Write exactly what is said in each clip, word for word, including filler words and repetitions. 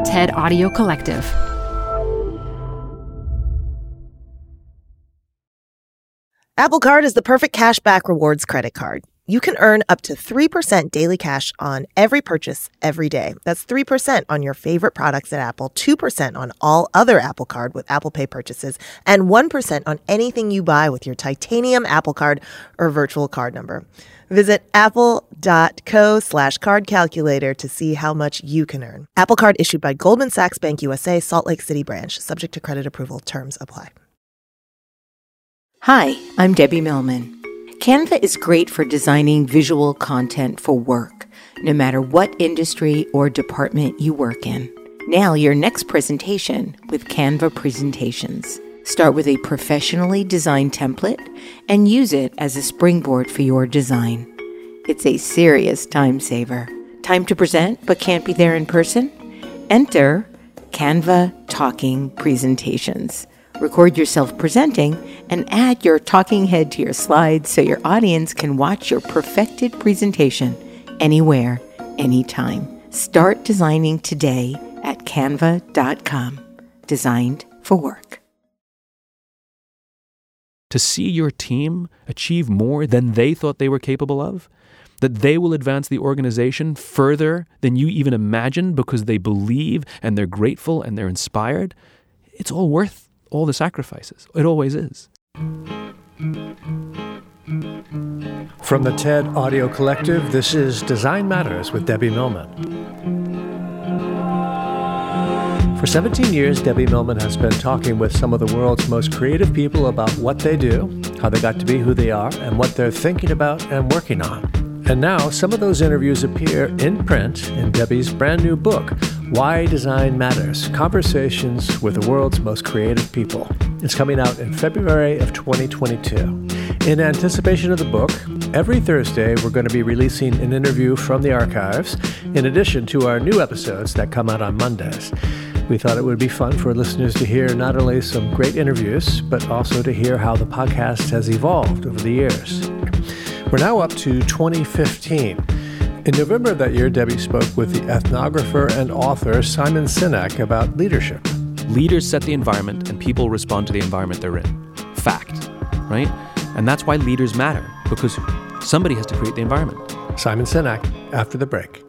TED Audio Collective. Apple Card is the perfect cashback rewards credit card. You can earn up to three percent daily cash on every purchase every day. That's three percent on your favorite products at Apple, two percent on all other Apple Card with Apple Pay purchases, and one percent on anything you buy with your titanium Apple Card or virtual card number. Visit apple.co slash card calculator to see how much you can earn. Apple Card issued by Goldman Sachs Bank U S A, Salt Lake City branch. Subject to credit approval. Terms apply. Hi, I'm Debbie Millman. Canva is great for designing visual content for work, no matter what industry or department you work in. Nail your next presentation with Canva Presentations. Start with a professionally designed template and use it as a springboard for your design. It's a serious time saver. Time to present but can't be there in person? Enter Canva Talking Presentations. Record yourself presenting and add your talking head to your slides so your audience can watch your perfected presentation anywhere, anytime. Start designing today at canva dot com. Designed for work. To see your team achieve more than they thought they were capable of, that they will advance the organization further than you even imagined because they believe and they're grateful and they're inspired, it's all worth all the sacrifices. It always is. From the TED Audio Collective, this is Design Matters with Debbie Millman. For seventeen years, Debbie Millman has been talking with some of the world's most creative people about what they do, how they got to be who they are, and what they're thinking about and working on. And now, some of those interviews appear in print in Debbie's brand new book, Why Design Matters, Conversations with the World's Most Creative People. It's coming out in February of twenty twenty-two. In anticipation of the book, every Thursday we're going to be releasing an interview from the archives, in addition to our new episodes that come out on Mondays. We thought it would be fun for listeners to hear not only some great interviews, but also to hear how the podcast has evolved over the years. We're now up to twenty fifteen. In November of that year, Debbie spoke with the ethnographer and author Simon Sinek about leadership. Leaders set the environment and people respond to the environment they're in. Fact, right? And that's why leaders matter, because somebody has to create the environment. Simon Sinek, after the break.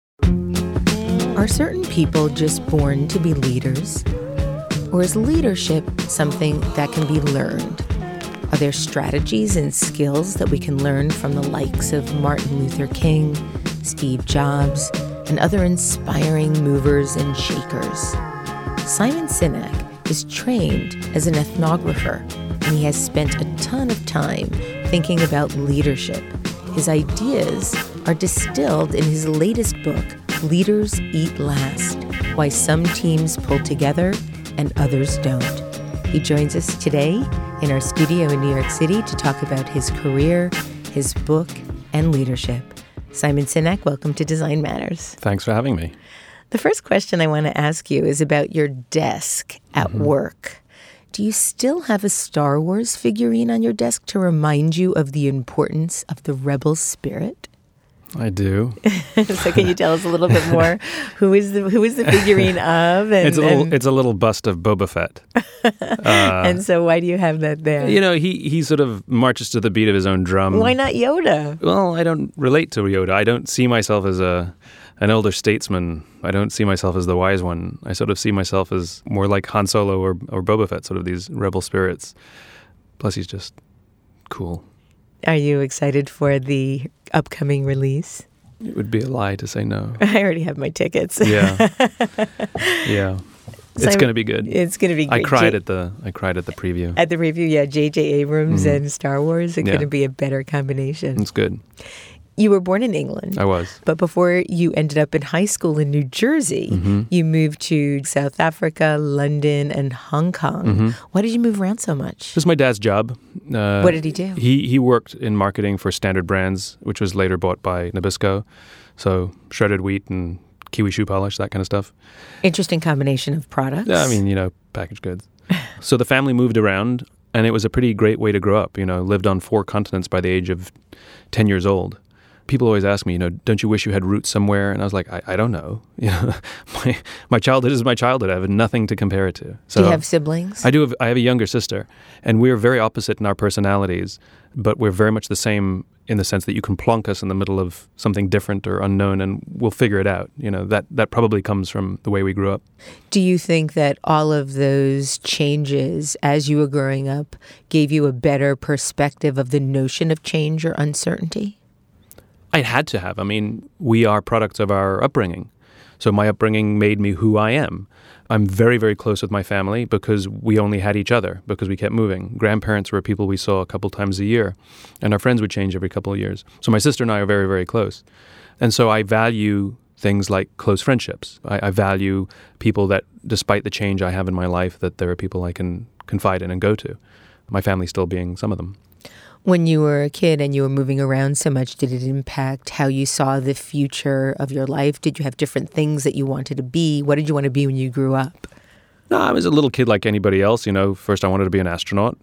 Are certain people just born to be leaders? Or is leadership something that can be learned? Are there strategies and skills that we can learn from the likes of Martin Luther King, Steve Jobs, and other inspiring movers and shakers? Simon Sinek is trained as an ethnographer, and he has spent a ton of time thinking about leadership. His ideas are distilled in his latest book, Leaders Eat Last: Why Some Teams Pull Together and Others Don't. He joins us today in our studio in New York City to talk about his career, his book, and leadership. Simon Sinek, welcome to Design Matters. Thanks for having me. The first question I want to ask you is about your desk at mm-hmm. work. Do you still have a Star Wars figurine on your desk to remind you of the importance of the rebel spirit? I do. So can you tell us a little bit more? Who is the who is the figurine of? And, it's a little and, it's a little bust of Boba Fett. Uh, and so why do you have that there? You know, he he sort of marches to the beat of his own drum. Why not Yoda? Well, I don't relate to Yoda. I don't see myself as a an elder statesman. I don't see myself as the wise one. I sort of see myself as more like Han Solo or or Boba Fett, sort of these rebel spirits. Plus, he's just cool. Are you excited for the upcoming release? It would be a lie to say no. I already have my tickets. Yeah, yeah. It's So going to be good. It's going to be great. I cried J- at the I cried at the preview. At the review, yeah. J J. Abrams Mhm. and Star Wars. It's Yeah. going to be a better combination. It's good. You were born in England. I was. But before you ended up in high school in New Jersey, Mm-hmm. you moved to South Africa, London, and Hong Kong. Mm-hmm. Why did you move around so much? This was my dad's job. Uh, What did he do? He he worked in marketing for Standard Brands, which was later bought by Nabisco. So shredded wheat and kiwi shoe polish, that kind of stuff. Interesting combination of products. Yeah, I mean, you know, packaged goods. So the family moved around, and it was a pretty great way to grow up. You know, lived on four continents by the age of ten years old. people always ask me, you know, don't you wish you had roots somewhere? And I was like, I, I don't know. You know, my my childhood is my childhood. I have nothing to compare it to. So do you have siblings? I do. Have, I have a younger sister, and we're very opposite in our personalities, but we're very much the same in the sense that you can plonk us in the middle of something different or unknown, and we'll figure it out. You know, that that probably comes from the way we grew up. Do you think that all of those changes as you were growing up gave you a better perspective of the notion of change or uncertainty? I had to have. I mean, we are products of our upbringing. So my upbringing made me who I am. I'm very, very close with my family because we only had each other, because we kept moving. Grandparents were people we saw a couple times a year, and our friends would change every couple of years. So my sister and I are very, very close. And so I value things like close friendships. I, I value people that, despite the change I have in my life, that there are people I can confide in and go to. My family still being some of them. When you were a kid and you were moving around so much, did it impact how you saw the future of your life? Did you have different things that you wanted to be? What did you want to be when you grew up? No, I was a little kid like anybody else. You know, first I wanted to be an astronaut,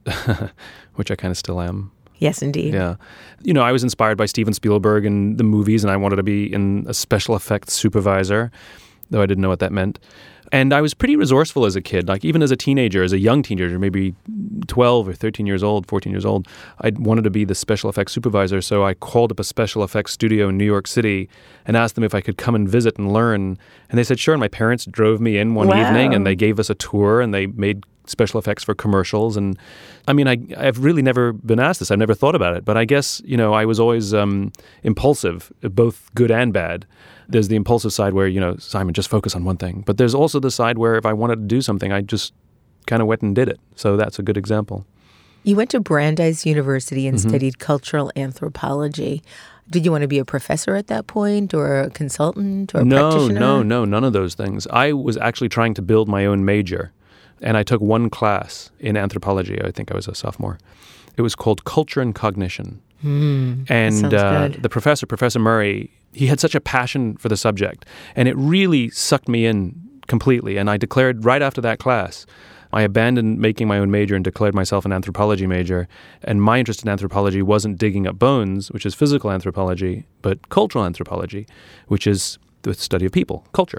which I kind of still am. Yes, indeed. Yeah. You know, I was inspired by Steven Spielberg and the movies, and I wanted to be in a special effects supervisor, though I didn't know what that meant. And I was pretty resourceful as a kid. Like even as a teenager, as a young teenager, maybe twelve or thirteen years old, fourteen years old, I wanted to be the special effects supervisor. So I called up a special effects studio in New York City and asked them if I could come and visit and learn. And they said, sure. And my parents drove me in one wow. evening and they gave us a tour and they made special effects for commercials. And I mean, I, I've really never been asked this. I've never thought about it. But I guess, you know, I was always um, impulsive, both good and bad. There's the impulsive side where, you know, Simon, just focus on one thing. But there's also the side where if I wanted to do something, I just kind of went and did it. So that's a good example. You went to Brandeis University and Mm-hmm. studied cultural anthropology. Did you want to be a professor at that point or a consultant or a no, practitioner? No, no, no, none of those things. I was actually trying to build my own major. And I took one class in anthropology. I think I was a sophomore. It was called Culture and Cognition. Mm, and uh, good. the professor, Professor Murray, he had such a passion for the subject. And it really sucked me in completely. And I declared right after that class, I abandoned making my own major and declared myself an anthropology major. And my interest in anthropology wasn't digging up bones, which is physical anthropology, but cultural anthropology, which is the study of people, culture.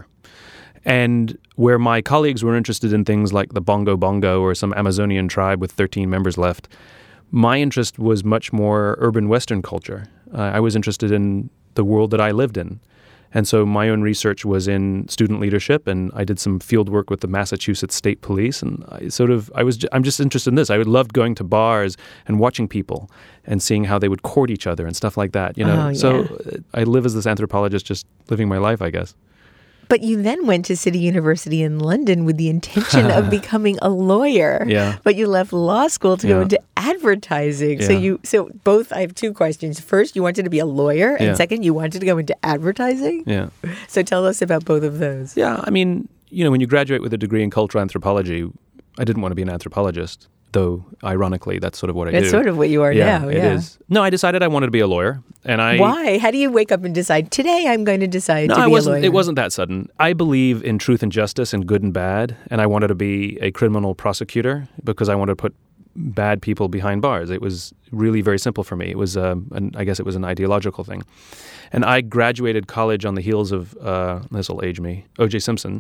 And where my colleagues were interested in things like the Bongo Bongo or some Amazonian tribe with thirteen members left, my interest was much more urban Western culture. Uh, I was interested in the world that I lived in. And so my own research was in student leadership, and I did some field work with the Massachusetts State Police. And I sort of, I was, I'm just interested in this. I would love going to bars and watching people and seeing how they would court each other and stuff like that. You know, Oh, yeah. so I live as this anthropologist, just living my life, I guess. But you then went to City University in London with the intention of becoming a lawyer. Yeah. But you left law school to go Yeah. into advertising. So Yeah. you so both I have two questions. First, you wanted to be a lawyer, and Yeah. second, you wanted to go into advertising. Yeah. So tell us about both of those. Yeah, I mean, you know, when you graduate with a degree in cultural anthropology, I didn't want to be an anthropologist, though ironically, that's sort of what I That's do. sort of what you are yeah, now. it Yeah. is. No, I decided I wanted to be a lawyer, and I Why? How do you wake up and decide today I'm going to decide No, to I be wasn't. a lawyer? It wasn't that sudden. I believe in truth and justice and good and bad, and I wanted to be a criminal prosecutor because I wanted to put bad people behind bars. It was really very simple for me. It was, um, an, I guess, it was an ideological thing. And I graduated college on the heels of uh, this will age me, O J Simpson.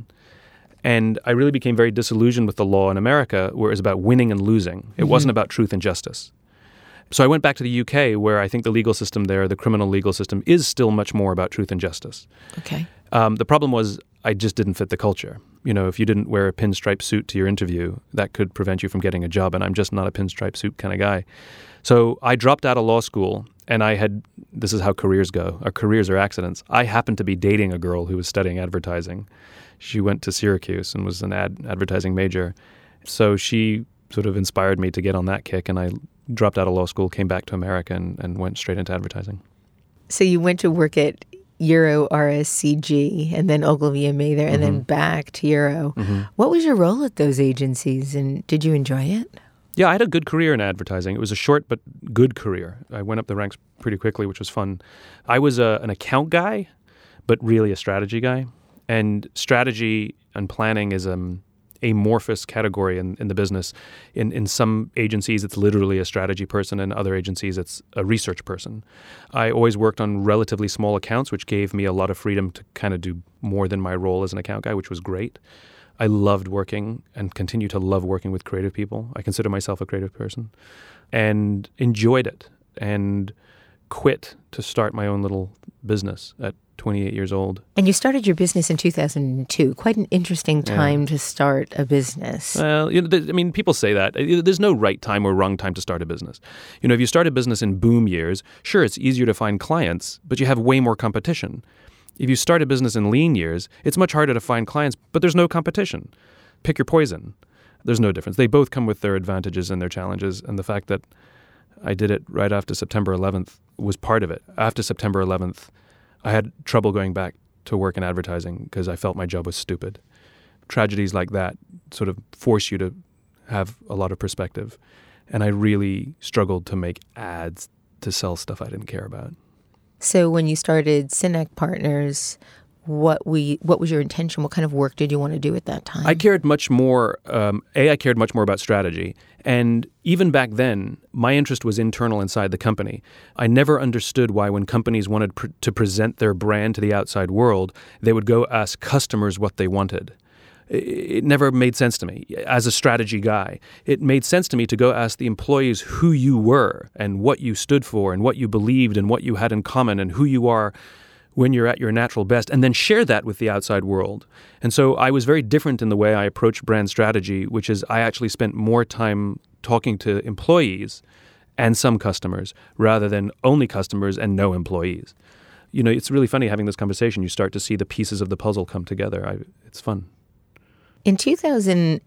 And I really became very disillusioned with the law in America, where it was about winning and losing. It Mm-hmm. wasn't about truth and justice. So I went back to the U K, where I think the legal system there, the criminal legal system, is still much more about truth and justice. Okay. Um, the problem was I just didn't fit the culture. You know, if you didn't wear a pinstripe suit to your interview, that could prevent you from getting a job, and I'm just not a pinstripe suit kind of guy. So I dropped out of law school, and I had, this is how careers go. Our careers are accidents. I happened to be dating a girl who was studying advertising. She went to Syracuse and was an ad advertising major. So she sort of inspired me to get on that kick, and I dropped out of law school, came back to America, and, and went straight into advertising. So you went to work at Euro R S C G and then Ogilvy and Mather and then back to Euro. Mm-hmm. What was your role at those agencies, and did you enjoy it? Yeah, I had a good career in advertising. It was a short but good career. I went up the ranks pretty quickly, which was fun. I was a, an account guy, but really a strategy guy. And strategy and planning is um amorphous category in, in the business. In in some agencies, it's literally a strategy person. In other agencies, it's a research person. I always worked on relatively small accounts, which gave me a lot of freedom to kind of do more than my role as an account guy, which was great. I loved working and continue to love working with creative people. I consider myself a creative person and enjoyed it and quit to start my own little business at twenty-eight years old. And you started your business in two thousand two. Quite an interesting time Yeah. to start a business. Well, you know, th- I mean, people say that. There's no right time or wrong time to start a business. You know, if you start a business in boom years, sure, it's easier to find clients, but you have way more competition. If you start a business in lean years, it's much harder to find clients, but there's no competition. Pick your poison. There's no difference. They both come with their advantages and their challenges, and the fact that I did it right after September eleventh was part of it. After September eleventh, I had trouble going back to work in advertising because I felt my job was stupid. Tragedies like that sort of force you to have a lot of perspective. And I really struggled to make ads to sell stuff I didn't care about. So when you started Synack Partners, what we what was your intention? What kind of work did you want to do at that time? I cared much more, um, A, I cared much more about strategy. And even back then, my interest was internal inside the company. I never understood why when companies wanted pr- to present their brand to the outside world, they would go ask customers what they wanted. It, it never made sense to me as a strategy guy. It made sense to me to go ask the employees who you were and what you stood for and what you believed and what you had in common and who you are when you're at your natural best, and then share that with the outside world. And so I was very different in the way I approached brand strategy, which is I actually spent more time talking to employees and some customers rather than only customers and no employees. You know, it's really funny having this conversation. You start to see the pieces of the puzzle come together. I, it's fun. In two thousand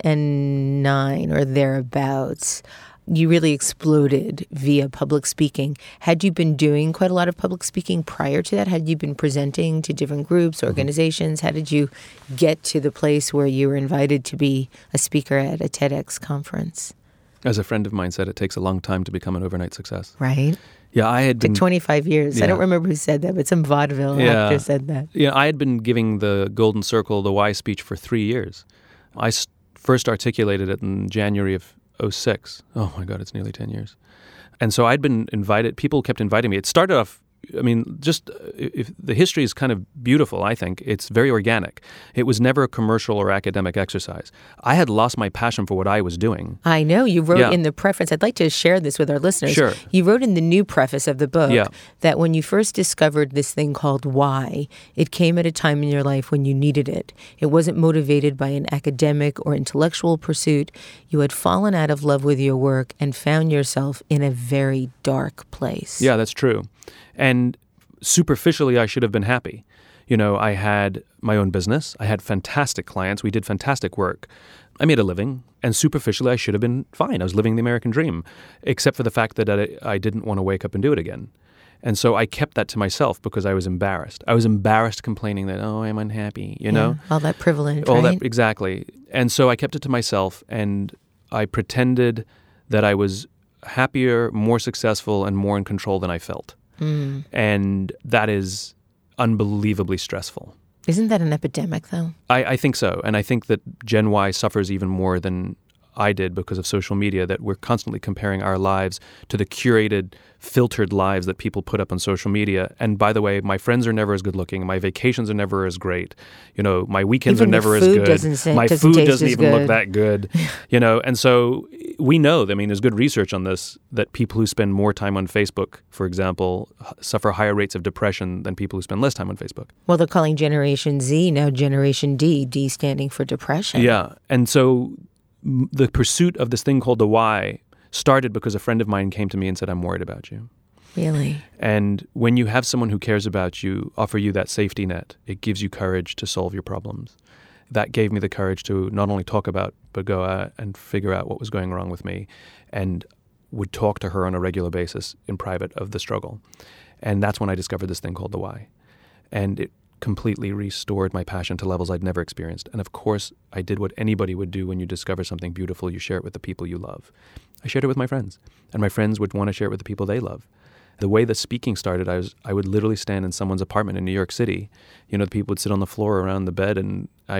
nine or thereabouts, you really exploded via public speaking. Had you been doing quite a lot of public speaking prior to that? Had you been presenting to different groups, organizations? How did you get to the place where you were invited to be a speaker at a TEDx conference? As a friend of mine said, it takes a long time to become an overnight success. Right? Yeah, I had been... Like twenty-five years. Yeah. I don't remember who said that, but some vaudeville Yeah. actor said that. Yeah, I had been giving the Golden Circle, the Why speech for three years. I s- first articulated it in January of oh six. Oh my God, it's nearly ten years. And so I'd been invited, people kept inviting me. It started off, I mean, just if the history is kind of beautiful, I think. It's very organic. It was never a commercial or academic exercise. I had lost my passion for what I was doing. I know. You wrote Yeah. in the preface, I'd like to share this with our listeners. Sure. You wrote in the new preface of the book Yeah. that when you first discovered this thing called Why, it came at a time in your life when you needed it. It wasn't motivated by an academic or intellectual pursuit. You had fallen out of love with your work and found yourself in a very dark place. Yeah, that's true. And superficially, I should have been happy. You know, I had my own business. I had fantastic clients. We did fantastic work. I made a living. And superficially, I should have been fine. I was living the American dream, except for the fact that I, I didn't want to wake up and do it again. And so I kept that to myself because I was embarrassed. I was embarrassed complaining that, oh, I'm unhappy, you know? Yeah, all that privilege, All right? that, exactly. And so I kept it to myself, and I pretended that I was happier, more successful, and more in control than I felt. Mm. And that is unbelievably stressful. Isn't that an epidemic, though? I, I think so. And I think that Gen Y suffers even more than I did because of social media, that we're constantly comparing our lives to the curated, filtered lives that people put up on social media. And by the way, my friends are never as good looking. My vacations are never as great. You know, my weekends Even are the never as food good. doesn't say- my doesn't food taste doesn't as even look good. that good. You know, and so we know, I mean, there's good research on this, that people who spend more time on Facebook, for example, h- suffer higher rates of depression than people who spend less time on Facebook. Well, they're calling Generation Z now Generation D, D standing for depression. Yeah. And so m- the pursuit of this thing called the Why started because a friend of mine came to me and said, I'm worried about you. Really? And when you have someone who cares about you offer you that safety net, it gives you courage to solve your problems. That gave me the courage to not only talk about, but go out and figure out what was going wrong with me, and would talk to her on a regular basis in private of the struggle. And that's when I discovered this thing called the Why. And it completely restored my passion to levels I'd never experienced. And of course, I did what anybody would do when you discover something beautiful. You share it with the people you love. I shared it with my friends, and my friends would want to share it with the people they love. The way the speaking started, I was I would literally stand in someone's apartment in New York City. You know, the people would sit on the floor around the bed, and I would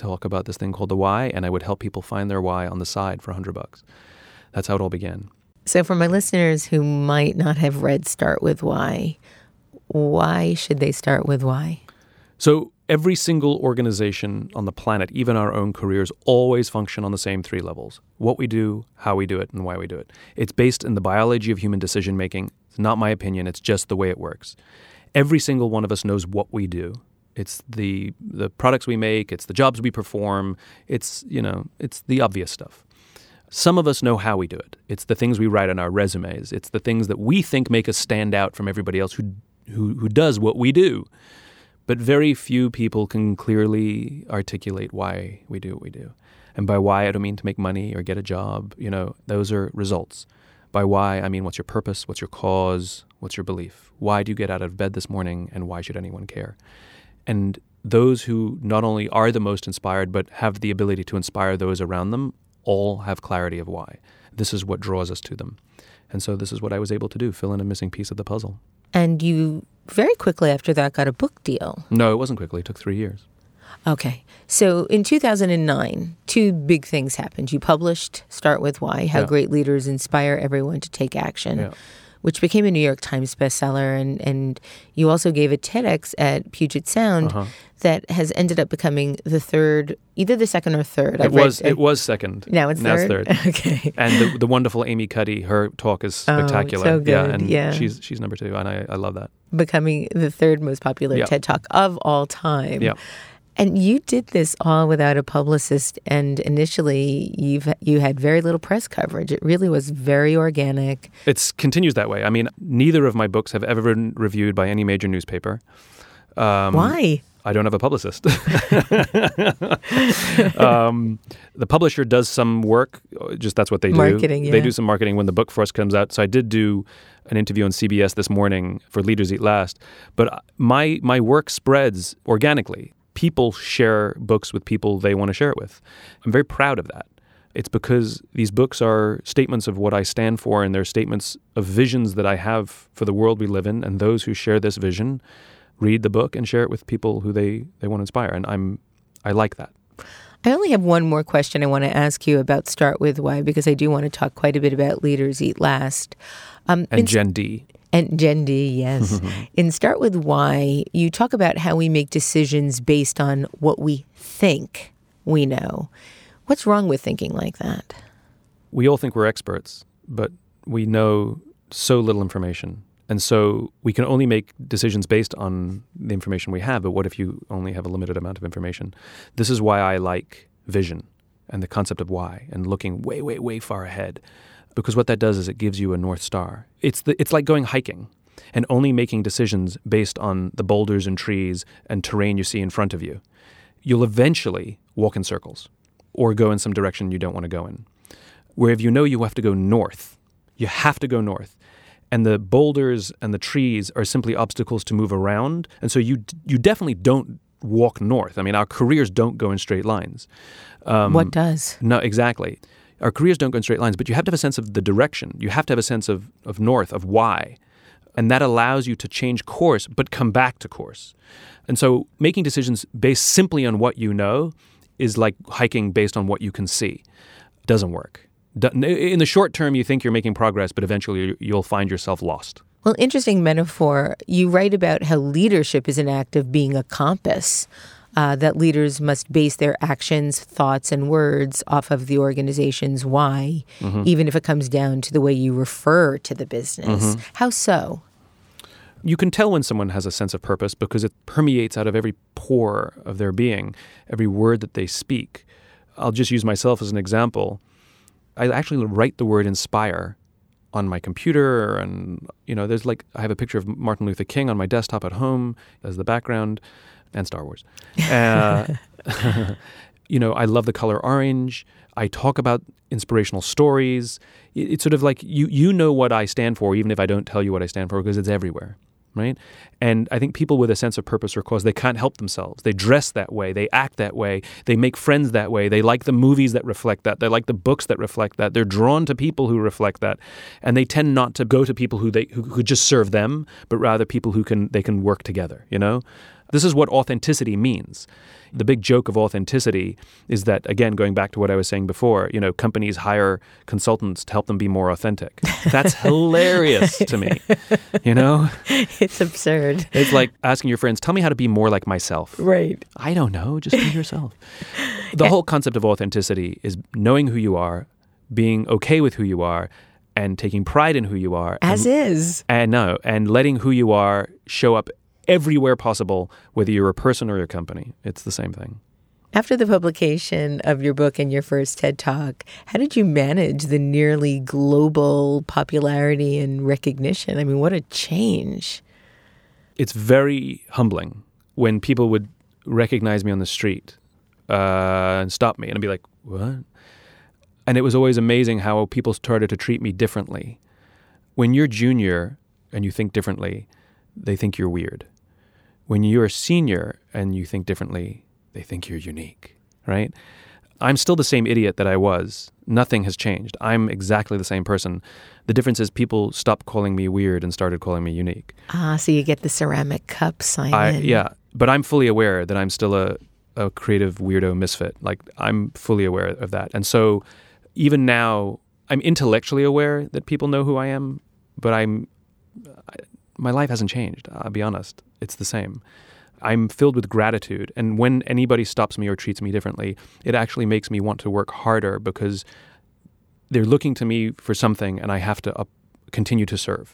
talk about this thing called the why, and I would help people find their why on the side for a hundred bucks. That's how it all began. So for my listeners who might not have read Start With Why, why should they start with why? So every single organization on the planet, even our own careers, always function on the same three levels. What we do, how we do it, and why we do it. It's based in the biology of human decision-making. It's not my opinion. It's just the way it works. Every single one of us knows what we do. It's the the products we make. It's the jobs we perform. It's, you know, it's the obvious stuff. Some of us know how we do it. It's the things we write on our resumes. It's the things that we think make us stand out from everybody else who who, who does what we do. But very few people can clearly articulate why we do what we do. And by why, I don't mean to make money or get a job. You know, those are results. By why, I mean what's your purpose, what's your cause, what's your belief? Why do you get out of bed this morning, and why should anyone care? And those who not only are the most inspired, but have the ability to inspire those around them, all have clarity of why. This is what draws us to them. And so this is what I was able to do, fill in a missing piece of the puzzle. And you very quickly after that got a book deal. No, it wasn't quickly. It took three years. Okay. So in two thousand nine, two big things happened. You published Start With Why, How Yeah. Great Leaders Inspire Everyone to Take Action, Yeah. which became a New York Times bestseller. And, and you also gave a TEDx at Puget Sound Uh-huh. that has ended up becoming the third, either the second or third. It I've was read, it was second. Now it's now third? It's third. Okay. And the, the wonderful Amy Cuddy, her talk is Oh, spectacular. so good, Yeah, and yeah. she's she's number two, and I, I love that. Becoming the third most popular Yeah. TED Talk of all time. Yeah. And you did this all without a publicist, and initially you've you had very little press coverage. It really was very organic. It continues that way. I mean, neither of my books have ever been reviewed by any major newspaper. Um, Why? I don't have a publicist. um, the publisher does some work. Just that's what they do. Marketing, yeah. They do some marketing when the book first comes out. So I did do an interview on C B S this morning for Leaders Eat Last. But my my work spreads organically. People share books with people they want to share it with. I'm very proud of that. It's because these books are statements of what I stand for, and they're statements of visions that I have for the world we live in, and those who share this vision read the book and share it with people who they, they want to inspire. And I'm I like that. I only have one more question I want to ask you about Start With Why, because I do want to talk quite a bit about Leaders Eat Last. Um, And in- Gen D. And Gen D, yes. In Start With Why, you talk about how we make decisions based on what we think we know. What's wrong with thinking like that? We all think we're experts, but we know so little information. And so we can only make decisions based on the information we have. But what if you only have a limited amount of information? This is why I like vision and the concept of why and looking way, way, way far ahead. Because what that does is it gives you a North Star. It's the, it's like going hiking and only making decisions based on the boulders and trees and terrain you see in front of you. You'll eventually walk in circles or go in some direction you don't want to go in. Where if you know you have to go north, you have to go north. And the boulders and the trees are simply obstacles to move around. And so you you definitely don't walk north. I mean, our careers don't go in straight lines. Um, What does? No, exactly. Our careers don't go in straight lines, but you have to have a sense of the direction. You have to have a sense of, of north, of why. And that allows you to change course, but come back to course. And so making decisions based simply on what you know is like hiking based on what you can see. It doesn't work. In the short term, you think you're making progress, but eventually you'll find yourself lost. Well, interesting metaphor. You write about how leadership is an act of being a compass, uh, that leaders must base their actions, thoughts, and words off of the organization's why, mm-hmm. even if it comes down to the way you refer to the business. Mm-hmm. How so? You can tell when someone has a sense of purpose because it permeates out of every pore of their being, every word that they speak. I'll just use myself as an example. I actually write the word inspire on my computer, and, you know, there's like, I have a picture of Martin Luther King on my desktop at home as the background, and Star Wars. Uh, you know, I love the color orange. I talk about inspirational stories. It's sort of like you you know what I stand for, even if I don't tell you what I stand for, because it's everywhere, right? And I think people with a sense of purpose or cause, they can't help themselves. They dress that way. They act that way. They make friends that way. They like the movies that reflect that. They like the books that reflect that. They're drawn to people who reflect that. And they tend not to go to people who they who could just serve them, but rather people who can they can work together, you know? This is what authenticity means. The big joke of authenticity is that, again, going back to what I was saying before, you know, companies hire consultants to help them be more authentic. That's hilarious to me, you know? It's absurd. It's like asking your friends, tell me how to be more like myself. Right. I don't know, just be yourself. The whole concept of authenticity is knowing who you are, being okay with who you are, and taking pride in who you are. As and, is. And no, and letting who you are show up everywhere possible, whether you're a person or your company. It's the same thing. After the publication of your book and your first TED Talk, how did you manage the nearly global popularity and recognition? I mean, what a change. It's very humbling when people would recognize me on the street uh, and stop me and I'd be like, what? And it was always amazing how people started to treat me differently. When you're junior and you think differently, they think you're weird. When you're a senior and you think differently, they think you're unique, right? I'm still the same idiot that I was. Nothing has changed. I'm exactly the same person. The difference is people stopped calling me weird and started calling me unique. Ah, so you get the ceramic cup, Simon. I, yeah, but I'm fully aware that I'm still a, a creative weirdo misfit. Like, I'm fully aware of that. And so even now, I'm intellectually aware that people know who I am, but I'm... I, my life hasn't changed, I'll be honest. It's the same. I'm filled with gratitude. And when anybody stops me or treats me differently, it actually makes me want to work harder because they're looking to me for something and I have to up, continue to serve.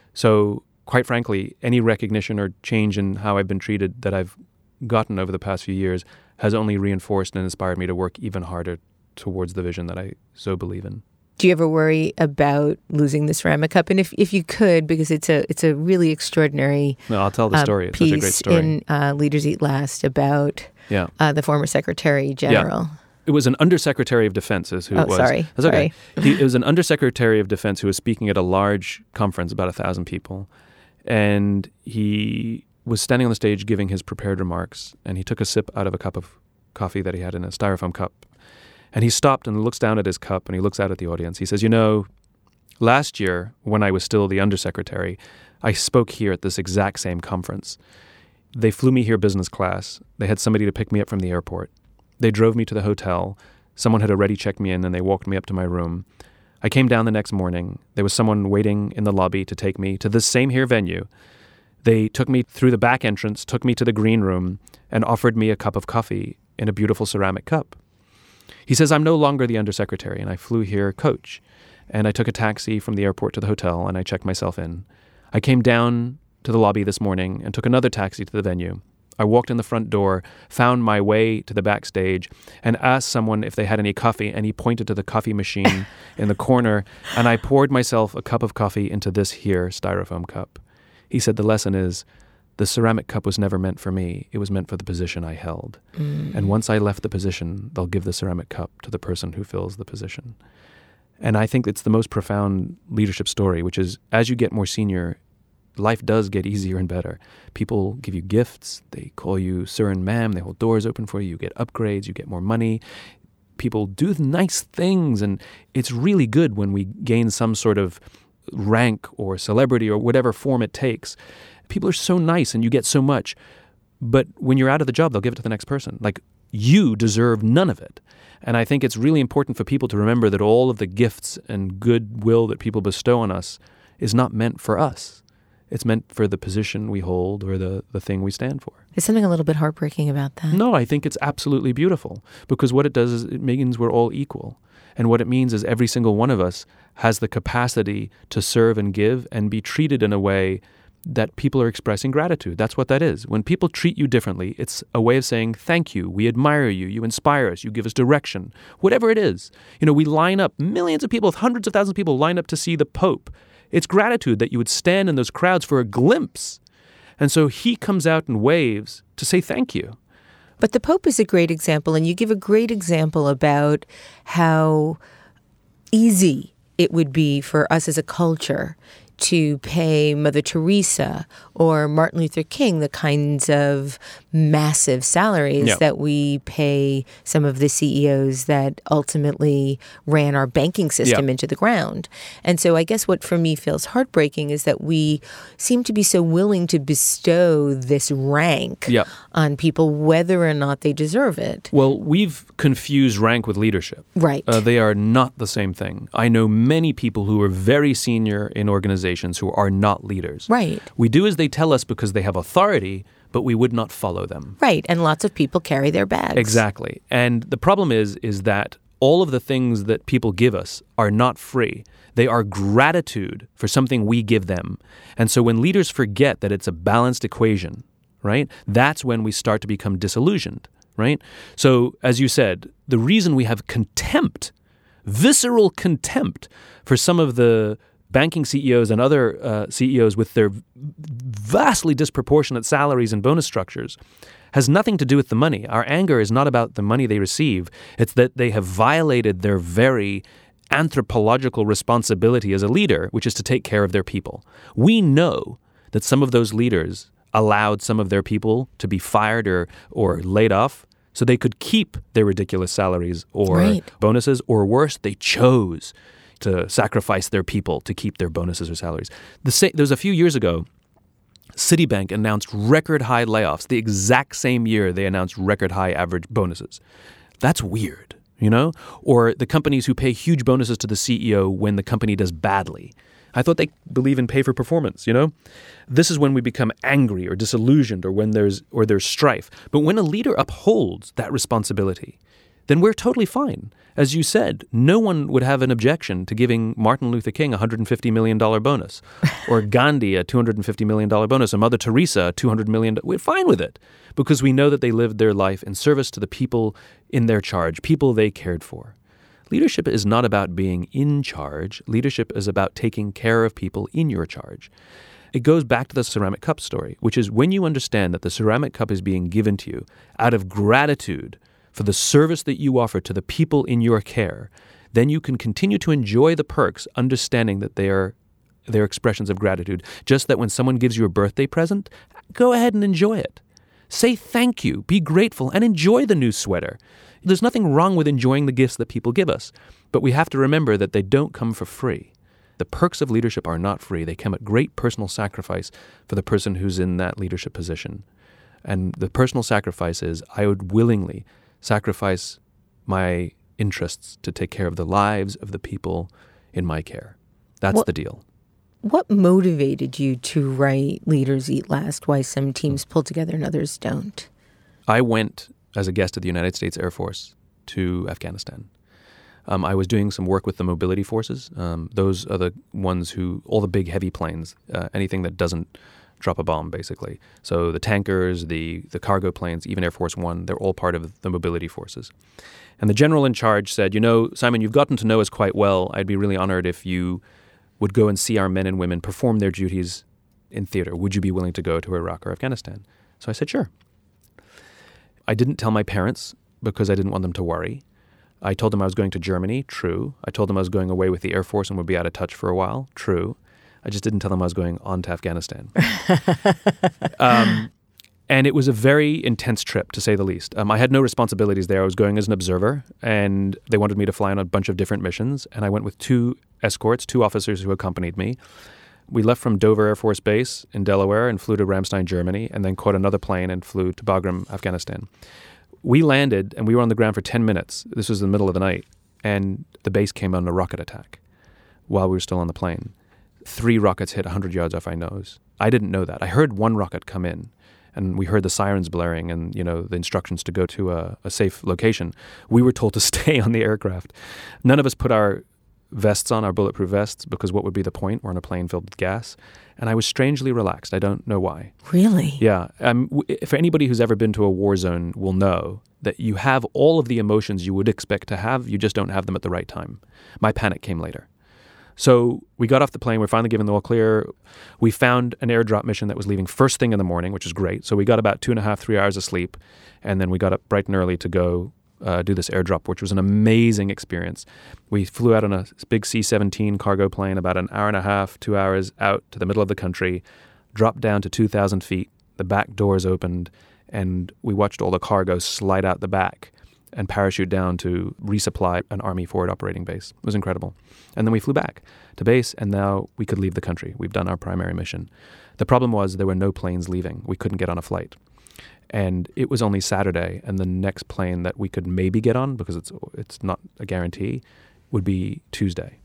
So quite frankly, any recognition or change in how I've been treated that I've gotten over the past few years has only reinforced and inspired me to work even harder towards the vision that I so believe in. Do you ever worry about losing the ceramic cup? And if, if you could, because it's a it's a really extraordinary no, I'll tell the story. Uh, it's piece such a great story. in uh, Leaders Eat Last about yeah. uh, the former Secretary General. Yeah. It was an Undersecretary of Defense is who oh, it was. sorry. That's okay. Sorry. He, it was an Undersecretary of Defense who was speaking at a large conference, about a thousand people. And he was standing on the stage giving his prepared remarks. And he took a sip out of a cup of coffee that he had in a styrofoam cup. And he stopped and looks down at his cup and he looks out at the audience. He says, you know, last year when I was still the undersecretary, I spoke here at this exact same conference. They flew me here business class. They had somebody to pick me up from the airport. They drove me to the hotel. Someone had already checked me in and they walked me up to my room. I came down the next morning. There was someone waiting in the lobby to take me to this same here venue. They took me through the back entrance, took me to the green room, and offered me a cup of coffee in a beautiful ceramic cup. He says, I'm no longer the undersecretary, and I flew here coach. And I took a taxi from the airport to the hotel, and I checked myself in. I came down to the lobby this morning and took another taxi to the venue. I walked in the front door, found my way to the backstage, and asked someone if they had any coffee, and he pointed to the coffee machine in the corner, and I poured myself a cup of coffee into this here styrofoam cup. He said the lesson is, the ceramic cup was never meant for me. It was meant for the position I held. Mm. And once I left the position, they'll give the ceramic cup to the person who fills the position. And I think it's the most profound leadership story, which is as you get more senior, life does get easier and better. People give you gifts. They call you sir and ma'am. They hold doors open for you. You get upgrades. You get more money. People do nice things. And it's really good when we gain some sort of rank or celebrity or whatever form it takes. People are so nice and you get so much. But when you're out of the job, they'll give it to the next person. Like, you deserve none of it. And I think it's really important for people to remember that all of the gifts and goodwill that people bestow on us is not meant for us. It's meant for the position we hold or the, the thing we stand for. There's something a little bit heartbreaking about that. No, I think it's absolutely beautiful because what it does is it means we're all equal. And what it means is every single one of us has the capacity to serve and give and be treated in a way that people are expressing gratitude. That's what that is. When people treat you differently, it's a way of saying, thank you, we admire you, you inspire us, you give us direction, whatever it is. You know, we line up, millions of people, hundreds of thousands of people line up to see the Pope. It's gratitude that you would stand in those crowds for a glimpse. And so he comes out and waves to say thank you. But the Pope is a great example, and you give a great example about how easy it would be for us as a culture to pay Mother Teresa or Martin Luther King the kinds of massive salaries yeah. that we pay some of the C E Os that ultimately ran our banking system yeah. into the ground. And so I guess what for me feels heartbreaking is that we seem to be so willing to bestow this rank yeah. on people whether or not they deserve it. Well, we've confused rank with leadership. Right. Uh, they are not the same thing. I know many people who are very senior in organizations who are not leaders. Right. We do as they tell us because they have authority, but we would not follow them. Right. And lots of people carry their bags. Exactly. And the problem is, is that all of the things that people give us are not free. They are gratitude for something we give them. And so when leaders forget that it's a balanced equation, right, that's when we start to become disillusioned, right? So as you said, the reason we have contempt, visceral contempt for some of the banking C E Os and other uh, C E Os with their vastly disproportionate salaries and bonus structures has nothing to do with the money. Our anger is not about the money they receive. It's that they have violated their very anthropological responsibility as a leader, which is to take care of their people. We know that some of those leaders allowed some of their people to be fired or, or laid off so they could keep their ridiculous salaries or right. bonuses, or worse, they chose to sacrifice their people to keep their bonuses or salaries. The sa- there was a few years ago, Citibank announced record high layoffs the exact same year they announced record high average bonuses. That's weird, you know? Or the companies who pay huge bonuses to the C E O when the company does badly. I thought they believe in pay for performance, you know? This is when we become angry or disillusioned or when there's or there's strife. But when a leader upholds that responsibility, then we're totally fine. As you said, no one would have an objection to giving Martin Luther King a one hundred fifty million dollars bonus, or Gandhi a two hundred fifty million dollars bonus, or Mother Teresa a two hundred million dollars. We're fine with it because we know that they lived their life in service to the people in their charge, people they cared for. Leadership is not about being in charge. Leadership is about taking care of people in your charge. It goes back to the ceramic cup story, which is when you understand that the ceramic cup is being given to you out of gratitude for the service that you offer to the people in your care, then you can continue to enjoy the perks, understanding that they are they're expressions of gratitude. Just that when someone gives you a birthday present, go ahead and enjoy it. Say thank you, be grateful, and enjoy the new sweater. There's nothing wrong with enjoying the gifts that people give us, but we have to remember that they don't come for free. The perks of leadership are not free. They come at great personal sacrifice for the person who's in that leadership position. And the personal sacrifice is I would willingly sacrifice my interests to take care of the lives of the people in my care. That's what, the deal. What motivated you to write Leaders Eat Last, why some teams pull together and others don't? I went as a guest of the United States Air Force to Afghanistan. Um, I was doing some work with the mobility forces. Um, those are the ones who, all the big heavy planes, uh, anything that doesn't drop a bomb, basically. So the tankers, the the cargo planes, even Air Force One, they're all part of the mobility forces. And the general in charge said, you know, Simon, you've gotten to know us quite well. I'd be really honored if you would go and see our men and women perform their duties in theater. Would you be willing to go to Iraq or Afghanistan? So I said, sure. I didn't tell my parents because I didn't want them to worry. I told them I was going to Germany, true. I told them I was going away with the Air Force and would be out of touch for a while, true. I just didn't tell them I was going on to Afghanistan. um, and it was a very intense trip, to say the least. Um, I had no responsibilities there. I was going as an observer, and they wanted me to fly on a bunch of different missions. And I went with two escorts, two officers who accompanied me. We left from Dover Air Force Base in Delaware and flew to Ramstein, Germany, and then caught another plane and flew to Bagram, Afghanistan. We landed, and we were on the ground for ten minutes. This was in the middle of the night, and the base came on a rocket attack while we were still on the plane. Three rockets hit one hundred yards off our nose. I didn't know that. I heard one rocket come in, and we heard the sirens blaring and, you know, the instructions to go to a, a safe location. We were told to stay on the aircraft. None of us put our vests on, our bulletproof vests, because what would be the point? We're on a plane filled with gas. And I was strangely relaxed. I don't know why. Really? Yeah. Um, w- for anybody who's ever been to a war zone will know that you have all of the emotions you would expect to have, you just don't have them at the right time. My panic came later. So we got off the plane. We're finally given the all clear. We found an airdrop mission that was leaving first thing in the morning, which is great. So we got about two and a half, three hours of sleep. And then we got up bright and early to go uh, do this airdrop, which was an amazing experience. We flew out on a big C seventeen cargo plane, about an hour and a half, two hours out to the middle of the country, dropped down to two thousand feet. The back doors opened, and we watched all the cargo slide out the back and parachute down to resupply an Army forward operating base. It was incredible. And then we flew back to base, and now we could leave the country. We've done our primary mission. The problem was there were no planes leaving. We couldn't get on a flight. And it was only Saturday, and the next plane that we could maybe get on, because it's it's not a guarantee, would be Tuesday.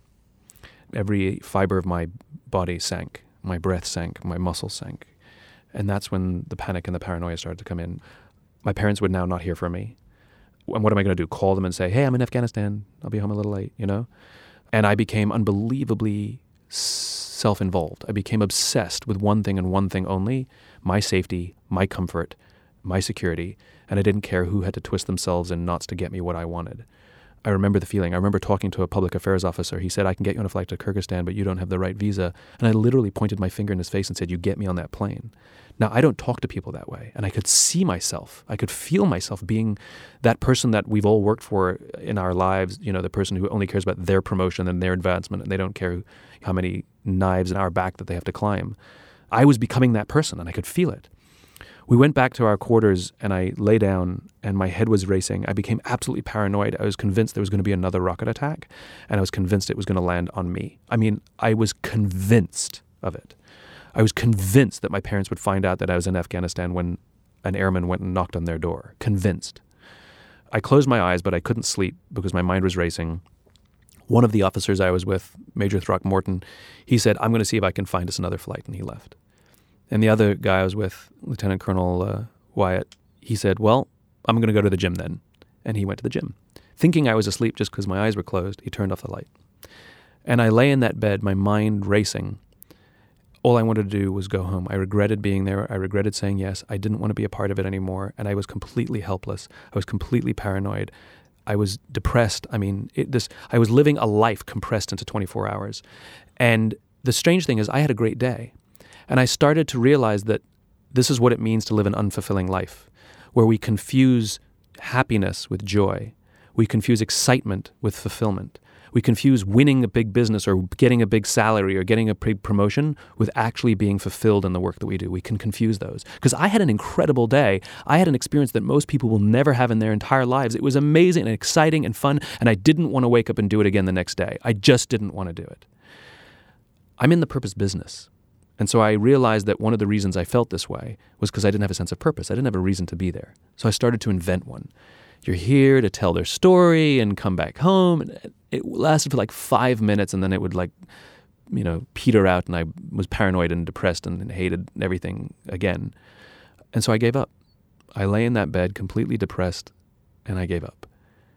Every fiber of my body sank. My breath sank. My muscles sank. And that's when the panic and the paranoia started to come in. My parents would now not hear from me. And what am I going to do? Call them and say, hey, I'm in Afghanistan. I'll be home a little late, you know? And I became unbelievably self-involved. I became obsessed with one thing and one thing only, my safety, my comfort, my security. And I didn't care who had to twist themselves in knots to get me what I wanted. I remember the feeling. I remember talking to a public affairs officer. He said, I can get you on a flight to Kyrgyzstan, but you don't have the right visa. And I literally pointed my finger in his face and said, you get me on that plane. Now, I don't talk to people that way. And I could see myself. I could feel myself being that person that we've all worked for in our lives, you know, the person who only cares about their promotion and their advancement, and they don't care how many knives in our back that they have to climb. I was becoming that person, and I could feel it. We went back to our quarters, and I lay down, and my head was racing. I became absolutely paranoid. I was convinced there was going to be another rocket attack, and I was convinced it was going to land on me. I mean, I was convinced of it. I was convinced that my parents would find out that I was in Afghanistan when an airman went and knocked on their door. Convinced. I closed my eyes, but I couldn't sleep because my mind was racing. One of the officers I was with, Major Throckmorton, he said, I'm going to see if I can find us another flight, and he left. And the other guy I was with, Lieutenant Colonel uh, Wyatt, he said, well, I'm going to go to the gym then. And he went to the gym. Thinking I was asleep just because my eyes were closed, he turned off the light. And I lay in that bed, my mind racing. All I wanted to do was go home. I regretted being there. I regretted saying yes. I didn't want to be a part of it anymore. And I was completely helpless. I was completely paranoid. I was depressed. I mean, it, this. I was living a life compressed into twenty-four hours. And the strange thing is I had a great day. And I started to realize that this is what it means to live an unfulfilling life, where we confuse happiness with joy. We confuse excitement with fulfillment. We confuse winning a big business or getting a big salary or getting a big promotion with actually being fulfilled in the work that we do. We can confuse those. Because I had an incredible day. I had an experience that most people will never have in their entire lives. It was amazing and exciting and fun, and I didn't want to wake up and do it again the next day. I just didn't want to do it. I'm in the purpose business. And so I realized that one of the reasons I felt this way was because I didn't have a sense of purpose. I didn't have a reason to be there. So I started to invent one. You're here to tell their story and come back home. And it lasted for like five minutes, and then it would like, you know, peter out, and I was paranoid and depressed and, and hated everything again. And so I gave up. I lay in that bed completely depressed, and I gave up.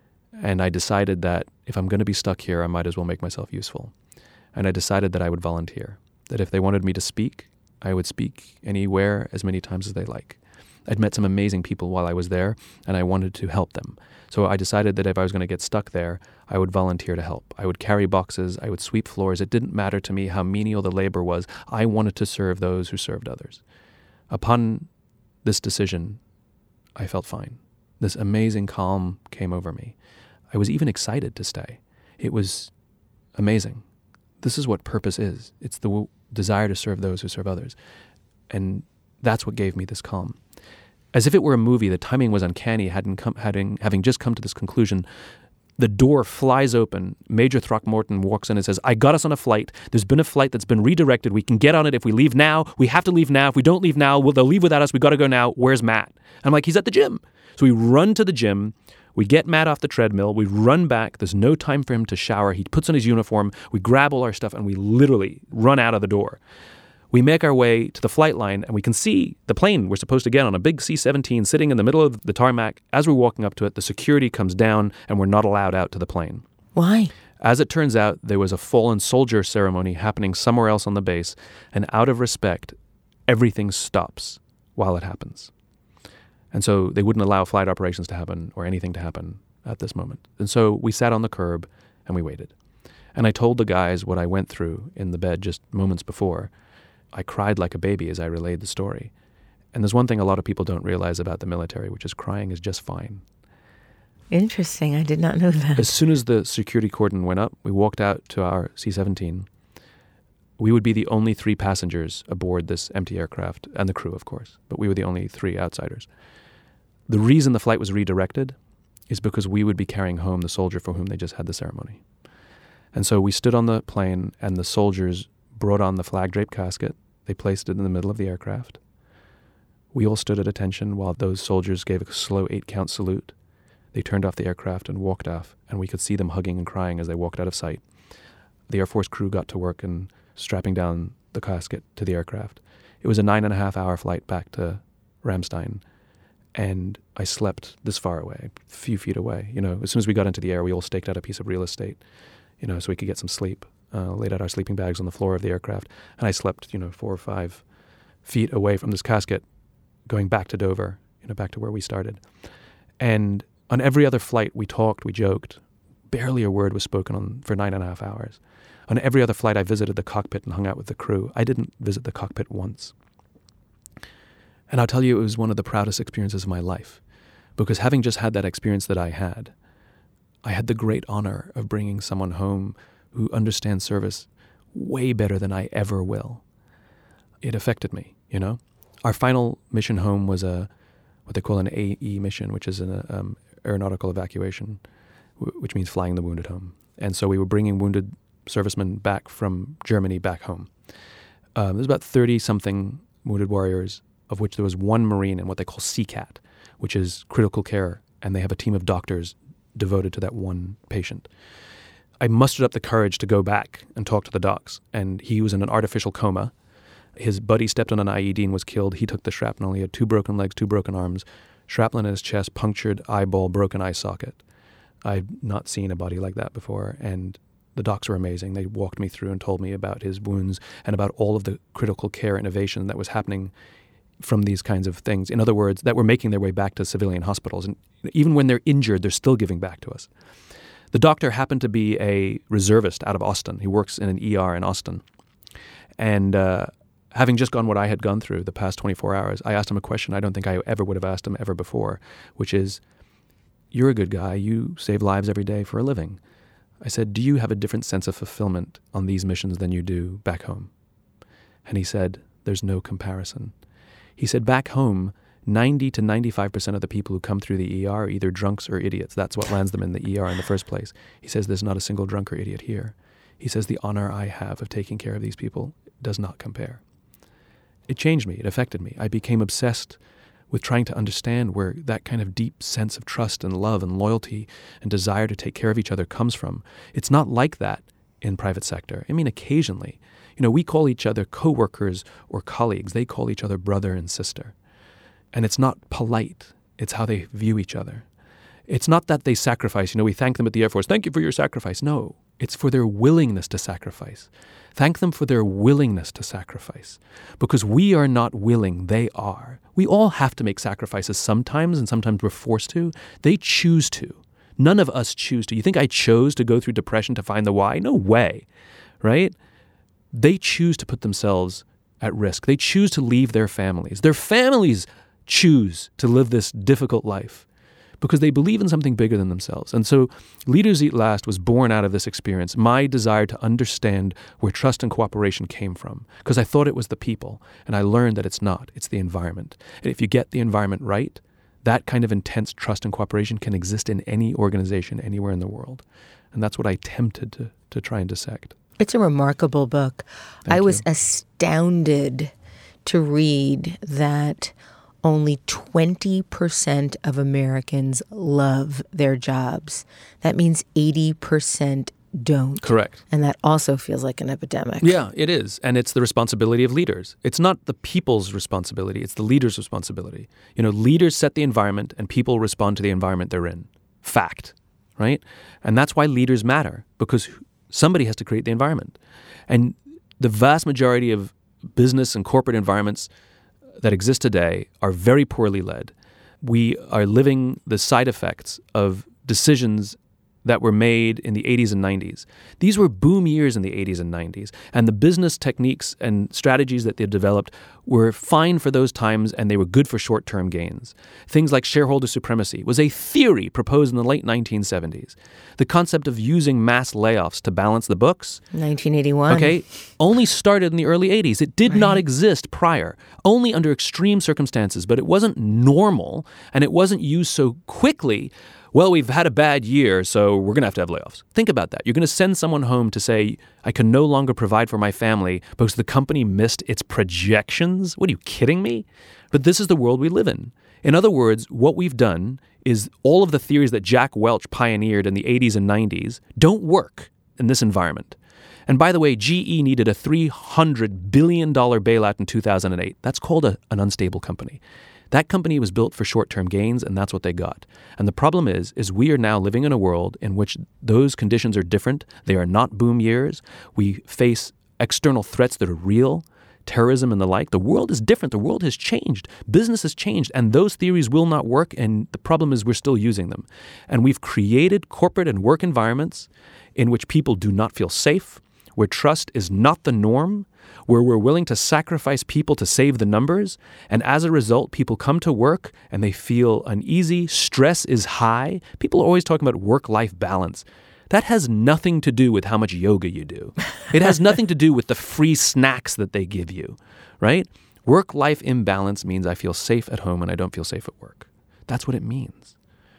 And I decided that if I'm going to be stuck here, I might as well make myself useful. And I decided that I would volunteer. That if they wanted me to speak, I would speak anywhere as many times as they like. I'd met some amazing people while I was there, and I wanted to help them. So I decided that if I was going to get stuck there, I would volunteer to help. I would carry boxes, I would sweep floors. It didn't matter to me how menial the labor was. I wanted to serve those who served others. Upon this decision, I felt fine. This amazing calm came over me. I was even excited to stay. It was amazing. This is what purpose is. It's the w- desire to serve those who serve others. And that's what gave me this calm. As if it were a movie, the timing was uncanny. Hadn't come, having, having just come to this conclusion, the door flies open. Major Throckmorton walks in and says, I got us on a flight. There's been a flight that's been redirected. We can get on it if we leave now. We have to leave now. If we don't leave now, well, they'll leave without us. We got to go now. Where's Matt? I'm like, he's at the gym. So we run to the gym. We get Matt off the treadmill. We run back. There's no time for him to shower. He puts on his uniform. We grab all our stuff, and we literally run out of the door. We make our way to the flight line, and we can see the plane we're supposed to get on, a big C seventeen sitting in the middle of the tarmac. As we're walking up to it, the security comes down, and we're not allowed out to the plane. Why? As it turns out, there was a fallen soldier ceremony happening somewhere else on the base, and out of respect, everything stops while it happens. And so they wouldn't allow flight operations to happen or anything to happen at this moment. And so we sat on the curb, and we waited. And I told the guys what I went through in the bed just moments before. I cried like a baby as I relayed the story. And there's one thing a lot of people don't realize about the military, which is crying is just fine. Interesting. I did not know that. As soon as the security cordon went up, we walked out to our C seventeen. We would be the only three passengers aboard this empty aircraft, and the crew, of course, but we were the only three outsiders. The reason the flight was redirected is because we would be carrying home the soldier for whom they just had the ceremony. And so we stood on the plane, and the soldiers brought on the flag-draped casket. They placed it in the middle of the aircraft. We all stood at attention while those soldiers gave a slow eight-count salute. They turned off the aircraft and walked off, and we could see them hugging and crying as they walked out of sight. The Air Force crew got to work and strapping down the casket to the aircraft. It was a nine and a half hour flight back to Ramstein, and I slept this far away, a few feet away. You know, as soon as we got into the air, we all staked out a piece of real estate, you know, so we could get some sleep. Uh, laid out our sleeping bags on the floor of the aircraft, and I slept, you know, four or five feet away from this casket, going back to Dover, you know, back to where we started. And on every other flight, we talked, we joked. Barely a word was spoken on for nine and a half hours. On every other flight, I visited the cockpit and hung out with the crew. I didn't visit the cockpit once. And I'll tell you, it was one of the proudest experiences of my life, because having just had that experience that I had, I had the great honor of bringing someone home who understands service way better than I ever will. It affected me, you know? Our final mission home was a what they call an A E mission, which is an um, aeronautical evacuation, w- which means flying the wounded home. And so we were bringing wounded servicemen back from Germany back home. Um, there's about thirty-something wounded warriors, of which there was one Marine in what they call C CAT, which is critical care, and they have a team of doctors devoted to that one patient. I mustered up the courage to go back and talk to the docs, and he was in an artificial coma. His buddy stepped on an I E D and was killed. He took the shrapnel. He had two broken legs, two broken arms, shrapnel in his chest, punctured eyeball, broken eye socket. I've not seen a body like that before, and the docs were amazing. They walked me through and told me about his wounds and about all of the critical care innovation that was happening from these kinds of things. In other words, that were making their way back to civilian hospitals. And even when they're injured, they're still giving back to us. The doctor happened to be a reservist out of Austin. He works in an E R in Austin. And uh, having just gone what I had gone through the past twenty-four hours, I asked him a question I don't think I ever would have asked him ever before, which is, you're a good guy. You save lives every day for a living. I said, do you have a different sense of fulfillment on these missions than you do back home? And he said, there's no comparison. He said, back home, ninety to ninety-five percent of the people who come through the E R are either drunks or idiots. That's what lands them in the E R in the first place. He says, there's not a single drunk or idiot here. He says, the honor I have of taking care of these people does not compare. It changed me. It affected me. I became obsessed with trying to understand where that kind of deep sense of trust and love and loyalty and desire to take care of each other comes from. It's not like that in private sector. I mean, occasionally. You know, we call each other coworkers or colleagues. They call each other brother and sister. And it's not polite. It's how they view each other. It's not that they sacrifice. You know, we thank them at the Air Force. Thank you for your sacrifice. No, it's for their willingness to sacrifice. Thank them for their willingness to sacrifice. Because we are not willing, they are. We all have to make sacrifices sometimes, and sometimes we're forced to. They choose to. None of us choose to. You think I chose to go through depression to find the why? No way, right? They choose to put themselves at risk. They choose to leave their families. Their families choose to live this difficult life because they believe in something bigger than themselves. And so Leaders Eat Last was born out of this experience, my desire to understand where trust and cooperation came from, because I thought it was the people, and I learned that it's not. It's the environment. And if you get the environment right, that kind of intense trust and cooperation can exist in any organization anywhere in the world. And that's what I attempted to, to try and dissect. It's a remarkable book. Thank I was you. astounded to read that only twenty percent of Americans love their jobs. That means eighty percent don't. Correct. And that also feels like an epidemic. Yeah, it is. And it's the responsibility of leaders. It's not the people's responsibility. It's the leaders' responsibility. You know, leaders set the environment and people respond to the environment they're in. Fact, right? And that's why leaders matter, because somebody has to create the environment. And the vast majority of business and corporate environments that exist today are very poorly led. We are living the side effects of decisions that were made in the eighties and nineties. These were boom years in the eighties and nineties, and the business techniques and strategies that they developed were fine for those times, and they were good for short-term gains. Things like shareholder supremacy was a theory proposed in the late nineteen seventies. The concept of using mass layoffs to balance the books, nineteen eighty-one. Okay, only started in the early eighties. It did right. not exist prior, only under extreme circumstances, but it wasn't normal, and it wasn't used so quickly. Well, we've had a bad year, so we're going to have to have layoffs. Think about that. You're going to send someone home to say, I can no longer provide for my family because the company missed its projections? What, are you kidding me? But this is the world we live in. In other words, what we've done is all of the theories that Jack Welch pioneered in the eighties and nineties don't work in this environment. And by the way, G E needed a three hundred billion dollars bailout in two thousand eight. That's called a, an unstable company. That company was built for short-term gains, and that's what they got. And the problem is, is we are now living in a world in which those conditions are different. They are not boom years. We face external threats that are real, terrorism and the like. The world is different. The world has changed. Business has changed, and those theories will not work, and the problem is we're still using them. And we've created corporate and work environments in which people do not feel safe, where trust is not the norm, where we're willing to sacrifice people to save the numbers, and as a result, people come to work and they feel uneasy, stress is high. People are always talking about work-life balance. That has nothing to do with how much yoga you do. It has nothing to do with the free snacks that they give you, right? Work-life imbalance means I feel safe at home and I don't feel safe at work. That's what it means.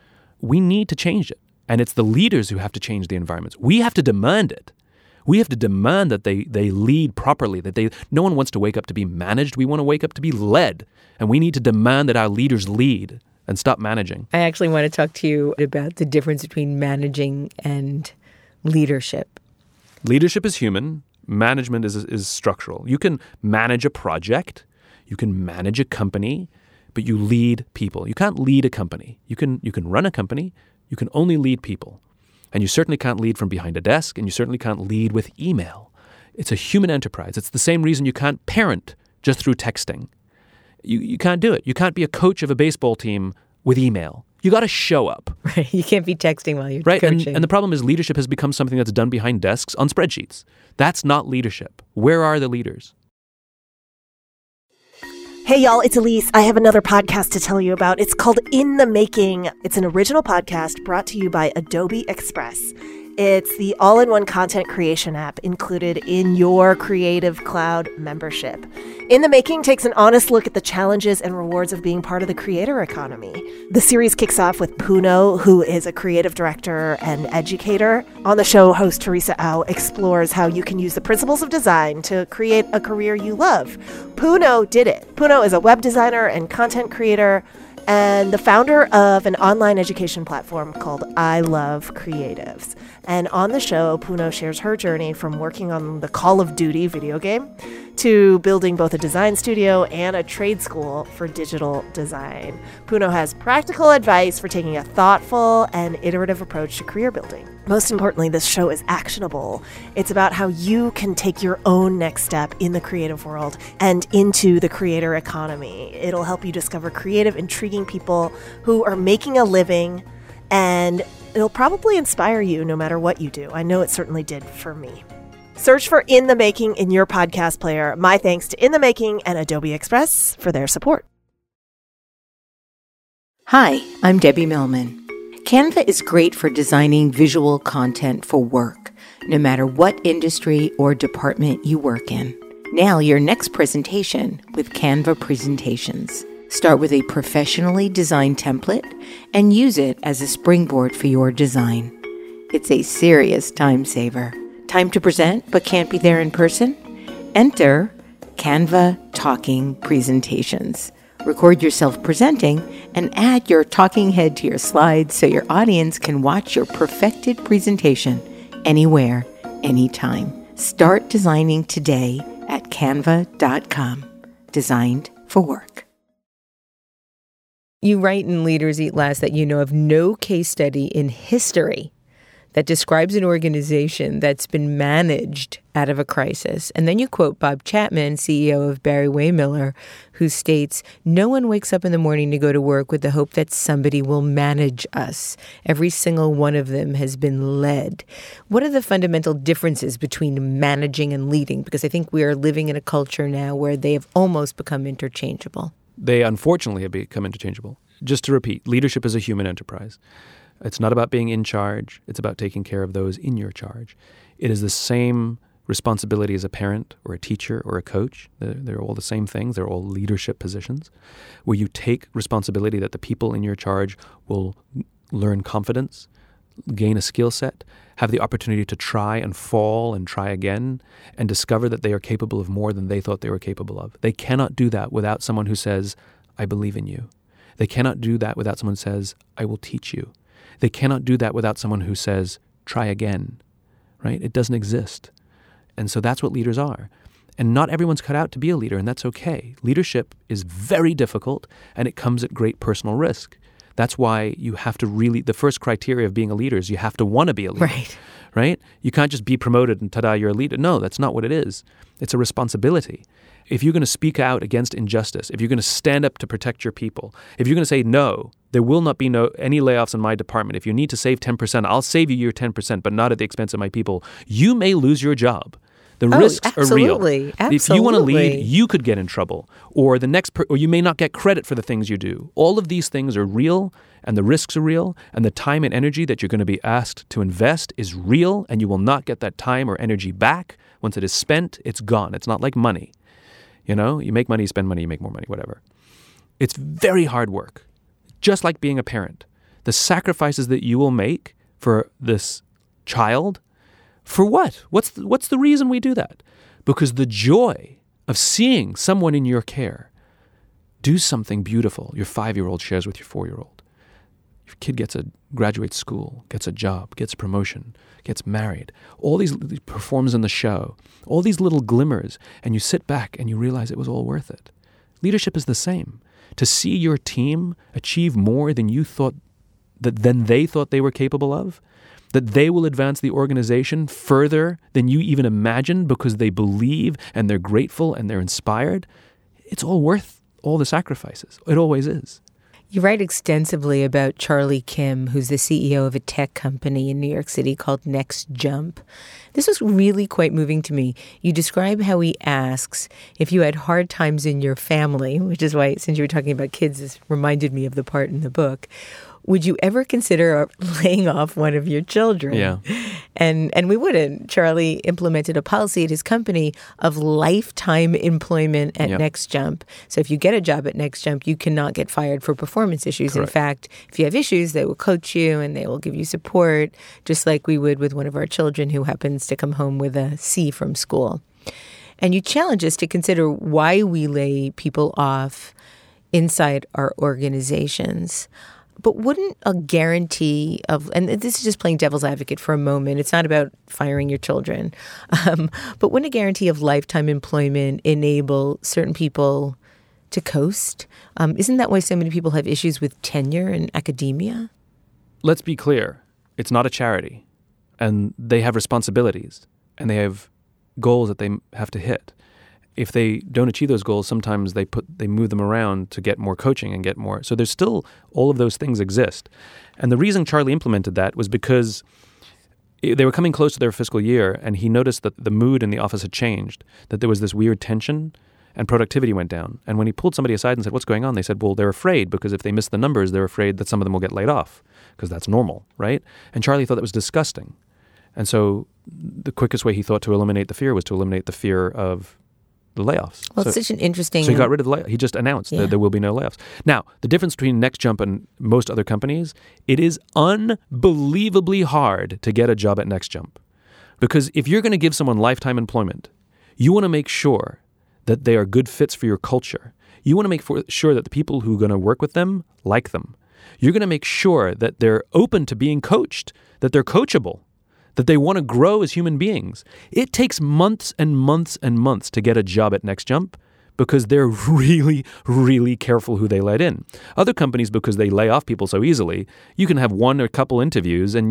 We need to change it, and it's the leaders who have to change the environments. We have to demand it. We have to demand that they they lead properly, that they no one wants to wake up to be managed. We want to wake up to be led. And we need to demand that our leaders lead and stop managing. I actually want to talk to you about the difference between managing and leadership. Leadership is human. Management is is structural. You can manage a project. You can manage a company, but you lead people. You can't lead a company. You can you can run a company. You can only lead people. And you certainly can't lead from behind a desk, and you certainly can't lead with email. It's a human enterprise. It's the same reason you can't parent just through texting. You you can't do it. You can't be a coach of a baseball team with email. You got to show up. Right. You can't be texting while you're right? coaching. And, and the problem is leadership has become something that's done behind desks on spreadsheets. That's not leadership. Where are the leaders? Hey, y'all, it's Elise. I have another podcast to tell you about. It's called In the Making. It's an original podcast brought to you by Adobe Express. It's the all-in-one content creation app included in your Creative Cloud membership. In the Making takes an honest look at the challenges and rewards of being part of the creator economy. The series kicks off with Puno, who is a creative director and educator. On the show, host Teresa Au explores how you can use the principles of design to create a career you love. Puno did it. Puno is a web designer and content creator and the founder of an online education platform called I Love Creatives. And on the show, Puno shares her journey from working on the Call of Duty video game to building both a design studio and a trade school for digital design. Puno has practical advice for taking a thoughtful and iterative approach to career building. Most importantly, this show is actionable. It's about how you can take your own next step in the creative world and into the creator economy. It'll help you discover creative, intriguing people who are making a living, and it'll probably inspire you no matter what you do. I know it certainly did for me. Search for In the Making in your podcast player. My thanks to In the Making and Adobe Express for their support. Hi, I'm Debbie Millman. Canva is great for designing visual content for work, no matter what industry or department you work in. Now, your next presentation with Canva Presentations. Start with a professionally designed template and use it as a springboard for your design. It's a serious time saver. Time to present but can't be there in person? Enter Canva Talking Presentations. Record yourself presenting and add your talking head to your slides so your audience can watch your perfected presentation anywhere, anytime. Start designing today at canva dot com. Designed for work. You write in Leaders Eat Last that you know of no case study in history that describes an organization that's been managed out of a crisis. And then you quote Bob Chapman, C E O of Barry-Wehmiller, who states, "No one wakes up in the morning to go to work with the hope that somebody will manage us. Every single one of them has been led." What are the fundamental differences between managing and leading? Because I think we are living in a culture now where they have almost become interchangeable. They unfortunately have become interchangeable. Just to repeat, leadership is a human enterprise. It's not about being in charge. It's about taking care of those in your charge. It is the same responsibility as a parent or a teacher or a coach. They're, they're all the same things. They're all leadership positions where you take responsibility that the people in your charge will learn confidence, gain a skill set, have the opportunity to try and fall and try again, and discover that they are capable of more than they thought they were capable of. They cannot do that without someone who says, "I believe in you." They cannot do that without someone who says, "I will teach you." They cannot do that without someone who says, "Try again," right? It doesn't exist. And so that's what leaders are. And not everyone's cut out to be a leader, and that's okay. Leadership is very difficult, and it comes at great personal risk. That's why you have to really, the first criteria of being a leader is you have to want to be a leader. Right. Right? You can't just be promoted and ta-da, you're a leader. No, that's not what it is. It's a responsibility. If you're going to speak out against injustice, if you're going to stand up to protect your people, if you're going to say, no, there will not be no any layoffs in my department. If you need to save ten percent, I'll save you your ten percent, but not at the expense of my people. You may lose your job. The oh, risks absolutely. are real. Absolutely. If you want to lead, you could get in trouble, or the next, per- or you may not get credit for the things you do. All of these things are real, and the risks are real, and the time and energy that you're going to be asked to invest is real, and you will not get that time or energy back. Once it is spent, it's gone. It's not like money. You know, you make money, you spend money, you make more money, whatever. It's very hard work, just like being a parent. The sacrifices that you will make for this child. For what? What's the, what's the reason we do that? Because the joy of seeing someone in your care do something beautiful your five-year-old shares with your four-year-old. Your kid gets a graduates school, gets a job, gets a promotion, gets married. All these performs in the show, all these little glimmers, and you sit back and you realize it was all worth it. Leadership is the same. To see your team achieve more than you thought that than they thought they were capable of, that they will advance the organization further than you even imagined because they believe and they're grateful and they're inspired, it's all worth all the sacrifices. It always is. You write extensively about Charlie Kim, who's the C E O of a tech company in New York City called NextJump. This was really quite moving to me. You describe how he asks if you had hard times in your family, which is why, since you were talking about kids, this reminded me of the part in the book. Would you ever consider laying off one of your children? Yeah. And and we wouldn't. Charlie implemented a policy at his company of lifetime employment at yep. NextJump. So if you get a job at NextJump, you cannot get fired for performance issues. Correct. In fact, if you have issues, they will coach you and they will give you support, just like we would with one of our children who happens to come home with a C from school. And you challenge us to consider why we lay people off inside our organizations. But wouldn't a guarantee of, and this is just playing devil's advocate for a moment, it's not about firing your children, um, but wouldn't a guarantee of lifetime employment enable certain people to coast? Um, isn't that why so many people have issues with tenure in academia? Let's be clear. It's not a charity, and they have responsibilities, and they have goals that they have to hit. If they don't achieve those goals, sometimes they put they move them around to get more coaching and get more. So there's still all of those things exist. And the reason Charlie implemented that was because they were coming close to their fiscal year, and he noticed that the mood in the office had changed, that there was this weird tension, and productivity went down. And when he pulled somebody aside and said, what's going on? They said, well, they're afraid because if they miss the numbers, they're afraid that some of them will get laid off because that's normal, right? And Charlie thought that was disgusting. And so the quickest way he thought to eliminate the fear was to eliminate the fear of the layoffs. Well, so, it's such an interesting... So he got rid of the layoffs. He just announced yeah. that there will be no layoffs. Now, the difference between NextJump and most other companies, it is unbelievably hard to get a job at NextJump. Because if you're going to give someone lifetime employment, you want to make sure that they are good fits for your culture. You want to make for, sure that the people who are going to work with them like them. You're going to make sure that they're open to being coached, that they're coachable, that they want to grow as human beings. It takes months and months and months to get a job at NextJump because they're really, really careful who they let in. Other companies, because they lay off people so easily, you can have one or a couple interviews and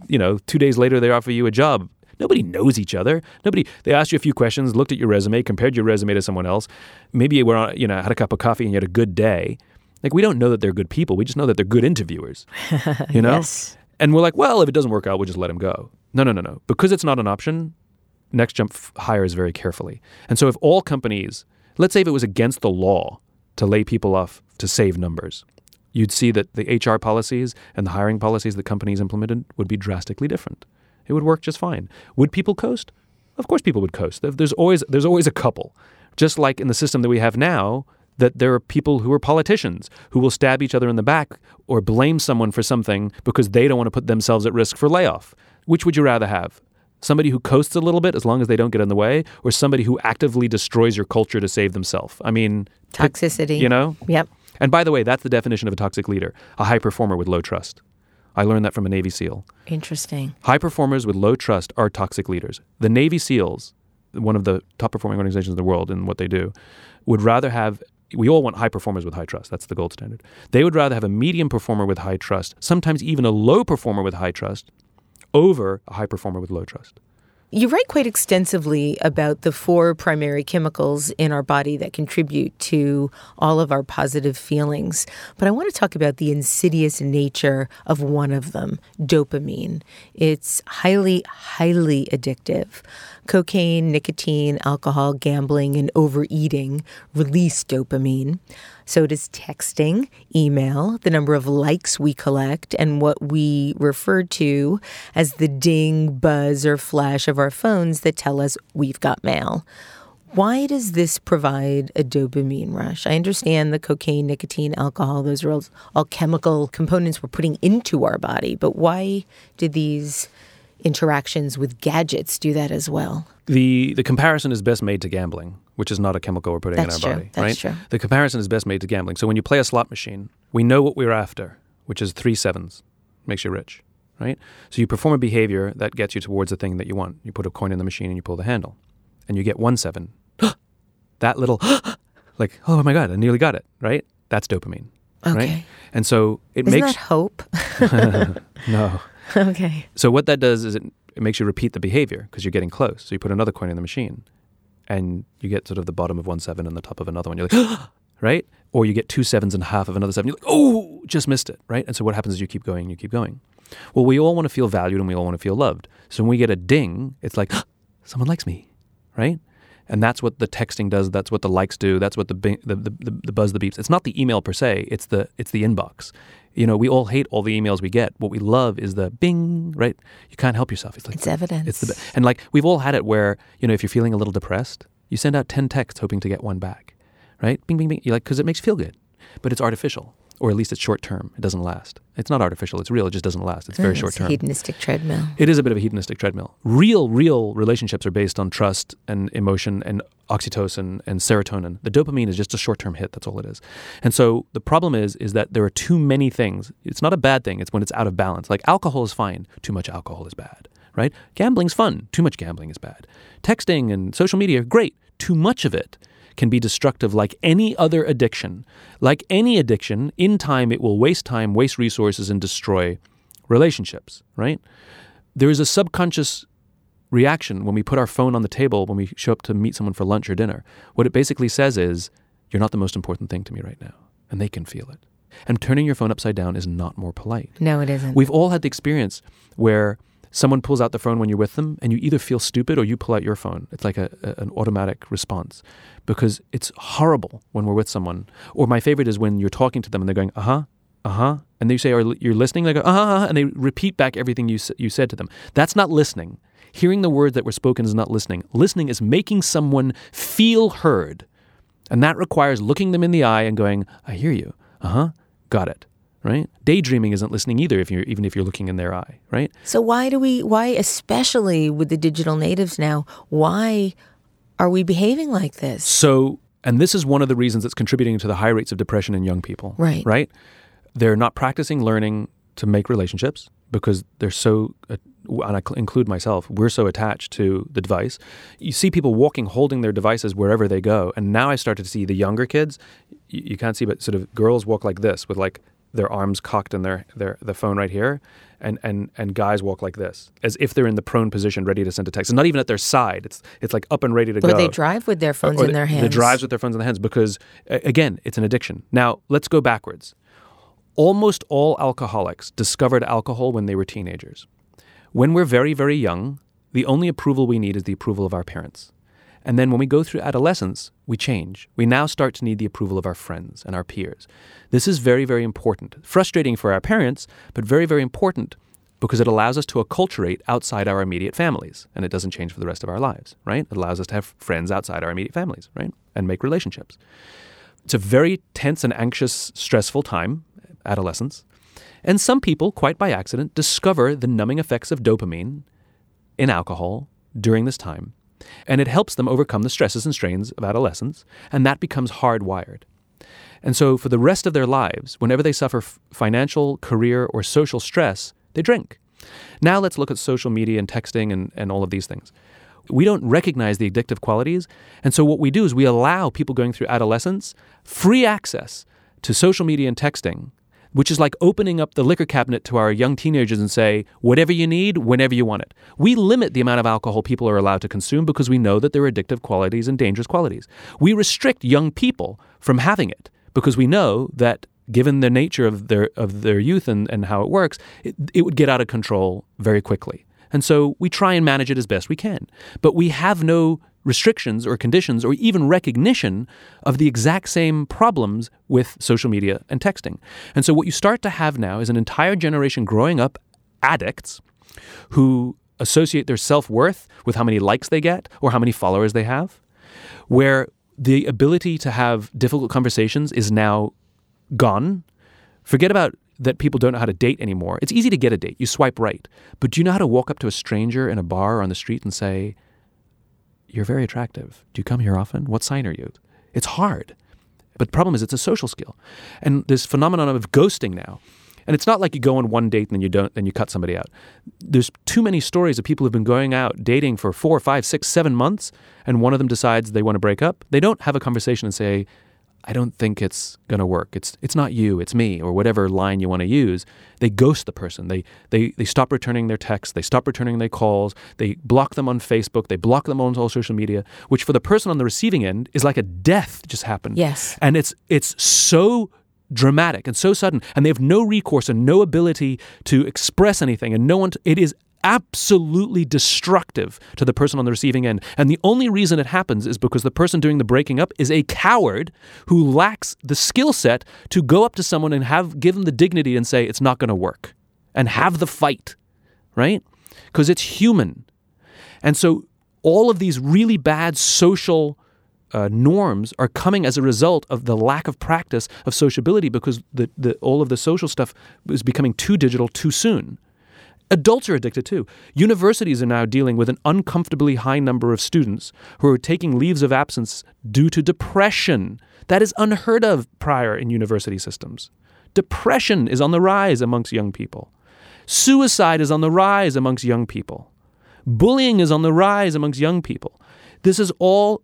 you know, two days later they offer you a job. Nobody knows each other. Nobody. They asked you a few questions, looked at your resume, compared your resume to someone else. Maybe you were on, you know, had a cup of coffee and you had a good day. Like, we don't know that they're good people. We just know that they're good interviewers. You know? Yes. And we're like, well, if it doesn't work out, we'll just let him go. No, no, no, no. Because it's not an option, NextJump f- hires very carefully. And so if all companies, let's say if it was against the law to lay people off to save numbers, you'd see that the H R policies and the hiring policies that companies implemented would be drastically different. It would work just fine. Would people coast? Of course people would coast. There's always there's always a couple. Just like in the system that we have now, that there are people who are politicians who will stab each other in the back or blame someone for something because they don't want to put themselves at risk for layoff. Which would you rather have? Somebody who coasts a little bit as long as they don't get in the way, or somebody who actively destroys your culture to save themselves? I mean... Toxicity. You know? Yep. And by the way, that's the definition of a toxic leader, a high performer with low trust. I learned that from a Navy SEAL. Interesting. High performers with low trust are toxic leaders. The Navy SEALs, one of the top performing organizations in the world in what they do, would rather have... We all want high performers with high trust. That's the gold standard. They would rather have a medium performer with high trust, sometimes even a low performer with high trust, over a high performer with low trust. You write quite extensively about the four primary chemicals in our body that contribute to all of our positive feelings. But I want to talk about the insidious nature of one of them, dopamine. It's highly, highly addictive. Cocaine, nicotine, alcohol, gambling, and overeating release dopamine. So does texting, email, the number of likes we collect, and what we refer to as the ding, buzz, or flash of our phones that tell us we've got mail. Why does this provide a dopamine rush? I understand the cocaine, nicotine, alcohol, those are all, all chemical components we're putting into our body, but why do these interactions with gadgets do that as well? The the comparison is best made to gambling, which is not a chemical we're putting That's in our true. body. That's right? true. The comparison is best made to gambling. So when you play a slot machine, we know what we're after, which is three sevens. Makes you rich, right? So you perform a behavior that gets you towards the thing that you want. You put a coin in the machine and you pull the handle. And you get one seven. That little, like, oh my God, I nearly got it, right? That's dopamine, Okay. right? And so it Isn't makes... that hope? No. Okay. So what that does is it, it makes you repeat the behavior because you're getting close. So you put another coin in the machine and you get sort of the bottom of one seven and the top of another one. You're like, right? Or you get two sevens and half of another seven. You're like, oh, just missed it, right? And so what happens is you keep going, you keep going. Well, we all want to feel valued and we all want to feel loved. So when we get a ding, it's like, someone likes me, right? And that's what the texting does. That's what the likes do. That's what the bing, the, the, the, the buzz, the beeps. It's not the email per se. It's the it's the inbox. You know, we all hate all the emails we get. What we love is the bing, right? You can't help yourself. It's like It's evidence. It's the and like we've all had it where, you know, if you're feeling a little depressed, you send out ten texts hoping to get one back, right? Bing, bing, bing. You're like, because it makes you feel good, but it's artificial, or at least it's short term. It doesn't last. It's not artificial. It's real. It just doesn't last. It's very Mm, short it's term. a hedonistic treadmill. It is a bit of a hedonistic treadmill. Real, real relationships are based on trust and emotion and oxytocin and serotonin. The dopamine is just a short-term hit. That's all it is. And so the problem is, is that there are too many things. It's not a bad thing. It's when it's out of balance. Like alcohol is fine. Too much alcohol is bad, right? Gambling's fun. Too much gambling is bad. Texting and social media are great. Too much of it can be destructive like any other addiction. Like any addiction, in time it will waste time, waste resources, and destroy relationships, right? There is a subconscious reaction when we put our phone on the table, when we show up to meet someone for lunch or dinner. What it basically says is, you're not the most important thing to me right now. And they can feel it. And turning your phone upside down is not more polite. No, it isn't. We've all had the experience where someone pulls out the phone when you're with them and you either feel stupid or you pull out your phone. It's like a, a, an automatic response because it's horrible when we're with someone. Or my favorite is when you're talking to them and they're going, uh-huh, uh-huh. And they say, are you're listening? They go, uh-huh, uh-huh, and they repeat back everything you you said to them. That's not listening. Hearing the words that were spoken is not listening. Listening is making someone feel heard. And that requires looking them in the eye and going, I hear you. Uh-huh, got it. Right? Daydreaming isn't listening either, if you're even if you're looking in their eye, right? So why do we, why, especially with the digital natives now, why are we behaving like this? So, and this is one of the reasons that's contributing to the high rates of depression in young people. Right. Right? They're not practicing learning to make relationships because they're so, uh, and I include myself, we're so attached to the device. You see people walking, holding their devices wherever they go. And now I started to see the younger kids, you, you can't see, but sort of girls walk like this with like their arms cocked in their, their the phone right here, and, and, and guys walk like this, as if they're in the prone position, ready to send a text. It's not even at their side. It's it's like up and ready to or go. Or they drive with their phones or, or in their hands. They drive with their phones in their hands because, again, it's an addiction. Now, let's go backwards. Almost all alcoholics discovered alcohol when they were teenagers. When we're very, very young, the only approval we need is the approval of our parents. And then when we go through adolescence, we change. We now start to need the approval of our friends and our peers. This is very, very important. Frustrating for our parents, but very, very important because it allows us to acculturate outside our immediate families. And it doesn't change for the rest of our lives, right? It allows us to have friends outside our immediate families, right? And make relationships. It's a very tense and anxious, stressful time, adolescence. And some people, quite by accident, discover the numbing effects of dopamine in alcohol during this time. And it helps them overcome the stresses and strains of adolescence, and that becomes hardwired. And so for the rest of their lives, whenever they suffer f- financial, career, or social stress, they drink. Now let's look at social media and texting and, and all of these things. We don't recognize the addictive qualities, and so what we do is we allow people going through adolescence free access to social media and texting, which is like opening up the liquor cabinet to our young teenagers and say, whatever you need, whenever you want it. We limit the amount of alcohol people are allowed to consume because we know that there are addictive qualities and dangerous qualities. We restrict young people from having it because we know that given the nature of their of their youth and, and how it works, it, it would get out of control very quickly. And so we try and manage it as best we can. But we have no restrictions or conditions or even recognition of the exact same problems with social media and texting. And so what you start to have now is an entire generation growing up addicts who associate their self-worth with how many likes they get or how many followers they have, where the ability to have difficult conversations is now gone. Forget about that people don't know how to date anymore. It's easy to get a date. You swipe right. But do you know how to walk up to a stranger in a bar or on the street and say, you're very attractive. Do you come here often? What sign are you? It's hard. But the problem is it's a social skill. And this phenomenon of ghosting now, and it's not like you go on one date and then you don't, then you cut somebody out. There's too many stories of people who've been going out dating for four, five, six, seven months, and one of them decides they want to break up. They don't have a conversation and say, I don't think it's going to work. It's it's not you, it's me, or whatever line you want to use. They ghost the person. They they they stop returning their texts. They stop returning their calls. They block them on Facebook. They block them on all social media, which for the person on the receiving end is like a death just happened. Yes. And it's it's so dramatic and so sudden, and they have no recourse and no ability to express anything, and no one. To, it is absolutely destructive to the person on the receiving end. And the only reason it happens is because the person doing the breaking up is a coward who lacks the skill set to go up to someone and have give them the dignity and say, it's not going to work, and have the fight, right? Because it's human. And so all of these really bad social uh, norms are coming as a result of the lack of practice of sociability because the, the, all of the social stuff is becoming too digital too soon. Adults are addicted too. Universities are now dealing with an uncomfortably high number of students who are taking leaves of absence due to depression. That is unheard of prior in university systems. Depression is on the rise amongst young people. Suicide is on the rise amongst young people. Bullying is on the rise amongst young people. This is all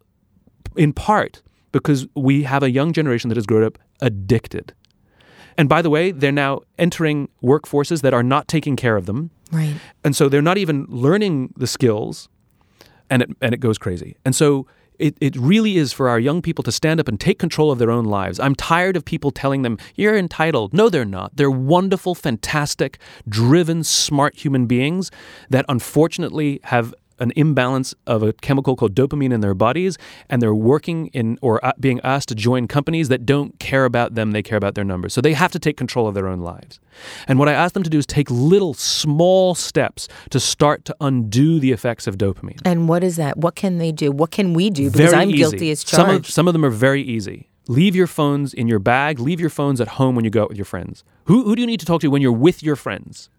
in part because we have a young generation that has grown up addicted. And by the way, they're now entering workforces that are not taking care of them. Right. And so they're not even learning the skills, and it and it goes crazy. And so it, it really is for our young people to stand up and take control of their own lives. I'm tired of people telling them, you're entitled. No, they're not. They're wonderful, fantastic, driven, smart human beings that unfortunately have an imbalance of a chemical called dopamine in their bodies, and they're working in or being asked to join companies that don't care about them, they care about their numbers. So they have to take control of their own lives. And what I ask them to do is take little small steps to start to undo the effects of dopamine. And what is that? What can they do? What can we do? Because very I'm easy. guilty as charged. Some of, some of them are very easy. Leave your phones in your bag. Leave your phones at home when you go out with your friends. Who, who do you need to talk to when you're with your friends?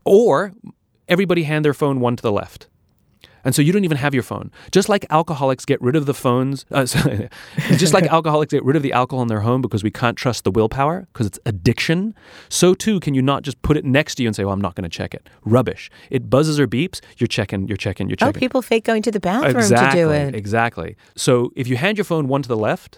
Or everybody hand their phone one to the left. And so you don't even have your phone. Just like alcoholics get rid of the phones, uh, just like alcoholics get rid of the alcohol in their home because we can't trust the willpower because it's addiction, so too can you not just put it next to you and say, well, I'm not going to check it. Rubbish. It buzzes or beeps, you're checking, you're checking, you're checking. Oh, people fake going to the bathroom exactly, to do it. Exactly. So if you hand your phone one to the left,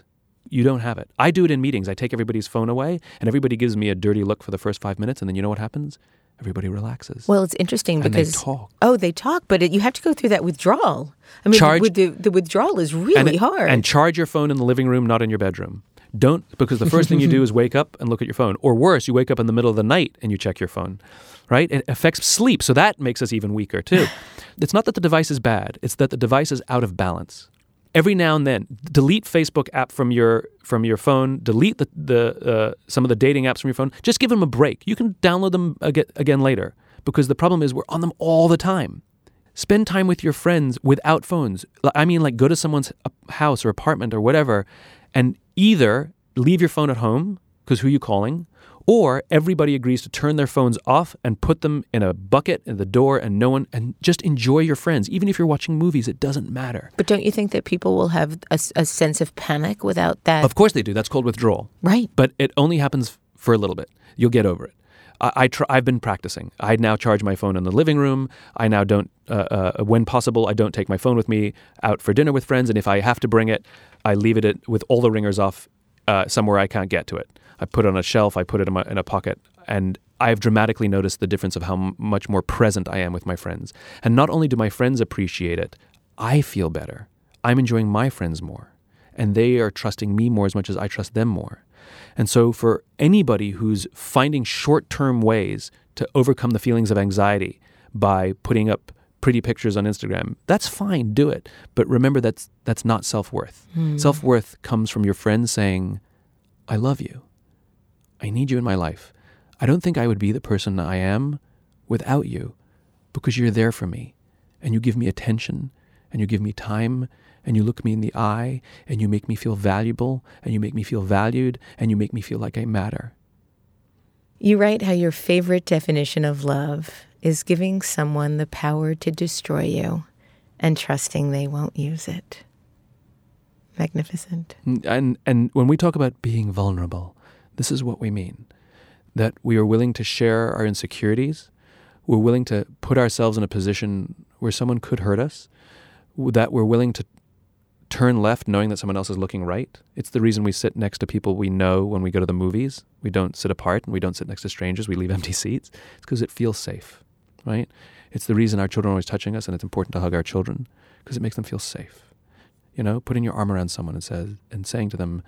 You don't have it. I do it in meetings. I take everybody's phone away, and everybody gives me a dirty look for the first five minutes, and then you know what happens? Everybody relaxes. Well, it's interesting and because... they talk. Oh, they talk, but it, you have to go through that withdrawal. I mean, charge, with the, the withdrawal is really and it, hard. And charge your phone in the living room, not in your bedroom. Don't, because the first thing you do is wake up and look at your phone. Or worse, you wake up in the middle of the night and you check your phone, right? It affects sleep, so that makes us even weaker too. It's not that the device is bad. It's that the device is out of balance. Every now and then, delete Facebook app from your from your phone. Delete the the uh, some of the dating apps from your phone. Just give them a break. You can download them again, again later, because the problem is we're on them all the time. Spend time with your friends without phones. I mean, like go to someone's house or apartment or whatever, and either leave your phone at home, because who are you calling? Or everybody agrees to turn their phones off and put them in a bucket in the door, and no one, and just enjoy your friends. Even if you're watching movies, it doesn't matter. But don't you think that people will have a, a sense of panic without that? Of course they do. That's called withdrawal. Right. But it only happens for a little bit. You'll get over it. I, I try, I've been practicing. I now charge my phone in the living room. I now don't, uh, uh, when possible, I don't take my phone with me out for dinner with friends. And if I have to bring it, I leave it with all the ringers off uh, somewhere I can't get to it. I put it on a shelf, I put it in, my, in a pocket, and I've dramatically noticed the difference of how m- much more present I am with my friends. And not only do my friends appreciate it, I feel better. I'm enjoying my friends more, and they are trusting me more as much as I trust them more. And so for anybody who's finding short-term ways to overcome the feelings of anxiety by putting up pretty pictures on Instagram, that's fine, do it. But remember, that's, that's not self-worth. Mm. Self-worth comes from your friends saying, I love you. I need you in my life. I don't think I would be the person I am without you, because you're there for me, and you give me attention, and you give me time, and you look me in the eye, and you make me feel valuable, and you make me feel valued, and you make me feel like I matter. You write how your favorite definition of love is giving someone the power to destroy you and trusting they won't use it. Magnificent. And and when we talk about being vulnerable, this is what we mean, that we are willing to share our insecurities. We're willing to put ourselves in a position where someone could hurt us, that we're willing to turn left knowing that someone else is looking right. It's the reason we sit next to people we know when we go to the movies. We don't sit apart, and we don't sit next to strangers. We leave empty seats. It's because it feels safe, right? It's the reason our children are always touching us, and it's important to hug our children, because it makes them feel safe. You know, putting your arm around someone and says and saying to them,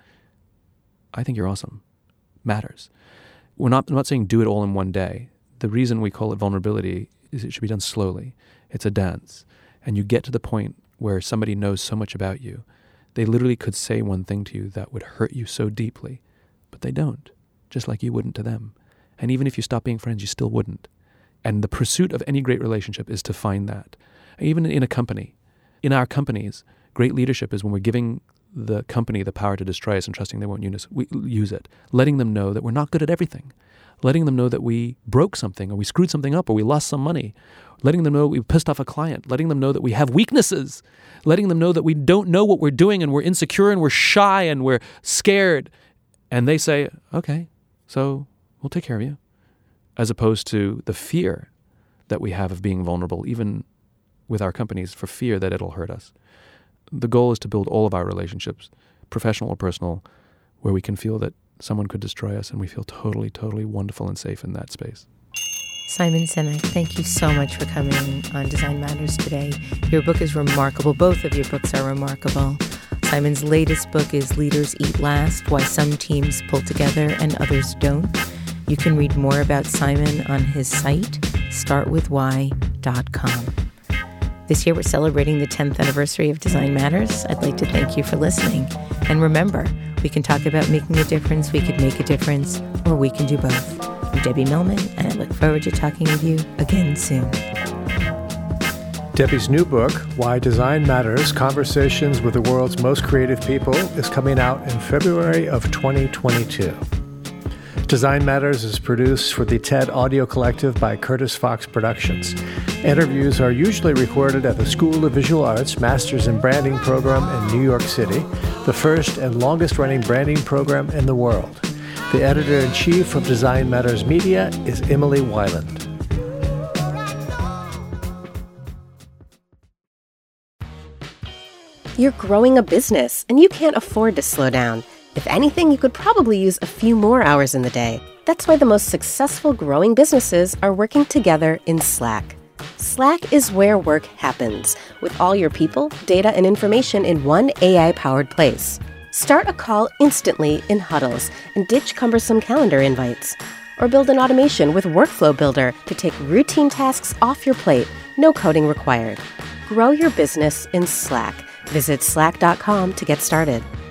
I think you're awesome, matters. We're not, I'm not saying do it all in one day. The reason we call it vulnerability is it should be done slowly. It's a dance. And you get to the point where somebody knows so much about you, they literally could say one thing to you that would hurt you so deeply, but they don't, just like you wouldn't to them. And even if you stop being friends, you still wouldn't. And the pursuit of any great relationship is to find that. Even in a company, in our companies, great leadership is when we're giving the company the power to destroy us and trusting they won't use, we use it. Letting them know that we're not good at everything. Letting them know that we broke something, or we screwed something up, or we lost some money. Letting them know that we pissed off a client. Letting them know that we have weaknesses. Letting them know that we don't know what we're doing, and we're insecure, and we're shy, and we're scared. And they say, okay, so we'll take care of you. As opposed to the fear that we have of being vulnerable, even with our companies, for fear that it'll hurt us. The goal is to build all of our relationships, professional or personal, where we can feel that someone could destroy us and we feel totally, totally wonderful and safe in that space. Simon Sinek, thank you so much for coming on Design Matters today. Your book is remarkable. Both of your books are remarkable. Simon's latest book is Leaders Eat Last, Why Some Teams Pull Together and Others Don't. You can read more about Simon on his site, start with why dot com. This year, we're celebrating the tenth anniversary of Design Matters. I'd like to thank you for listening. And remember, we can talk about making a difference, we could make a difference, or we can do both. I'm Debbie Millman, and I look forward to talking with you again soon. Debbie's new book, Why Design Matters, Conversations with the World's Most Creative People, is coming out in February of twenty twenty-two. Design Matters is produced for the TED Audio Collective by Curtis Fox Productions. Interviews are usually recorded at the School of Visual Arts Masters in Branding program in New York City, the first and longest-running branding program in the world. The editor-in-chief of Design Matters Media is Emily Weiland. You're growing a business, and you can't afford to slow down. If anything, you could probably use a few more hours in the day. That's why the most successful growing businesses are working together in Slack. Slack is where work happens, with all your people, data, and information in one A I-powered place. Start a call instantly in huddles and ditch cumbersome calendar invites. Or build an automation with Workflow Builder to take routine tasks off your plate, no coding required. Grow your business in Slack. Visit slack dot com to get started.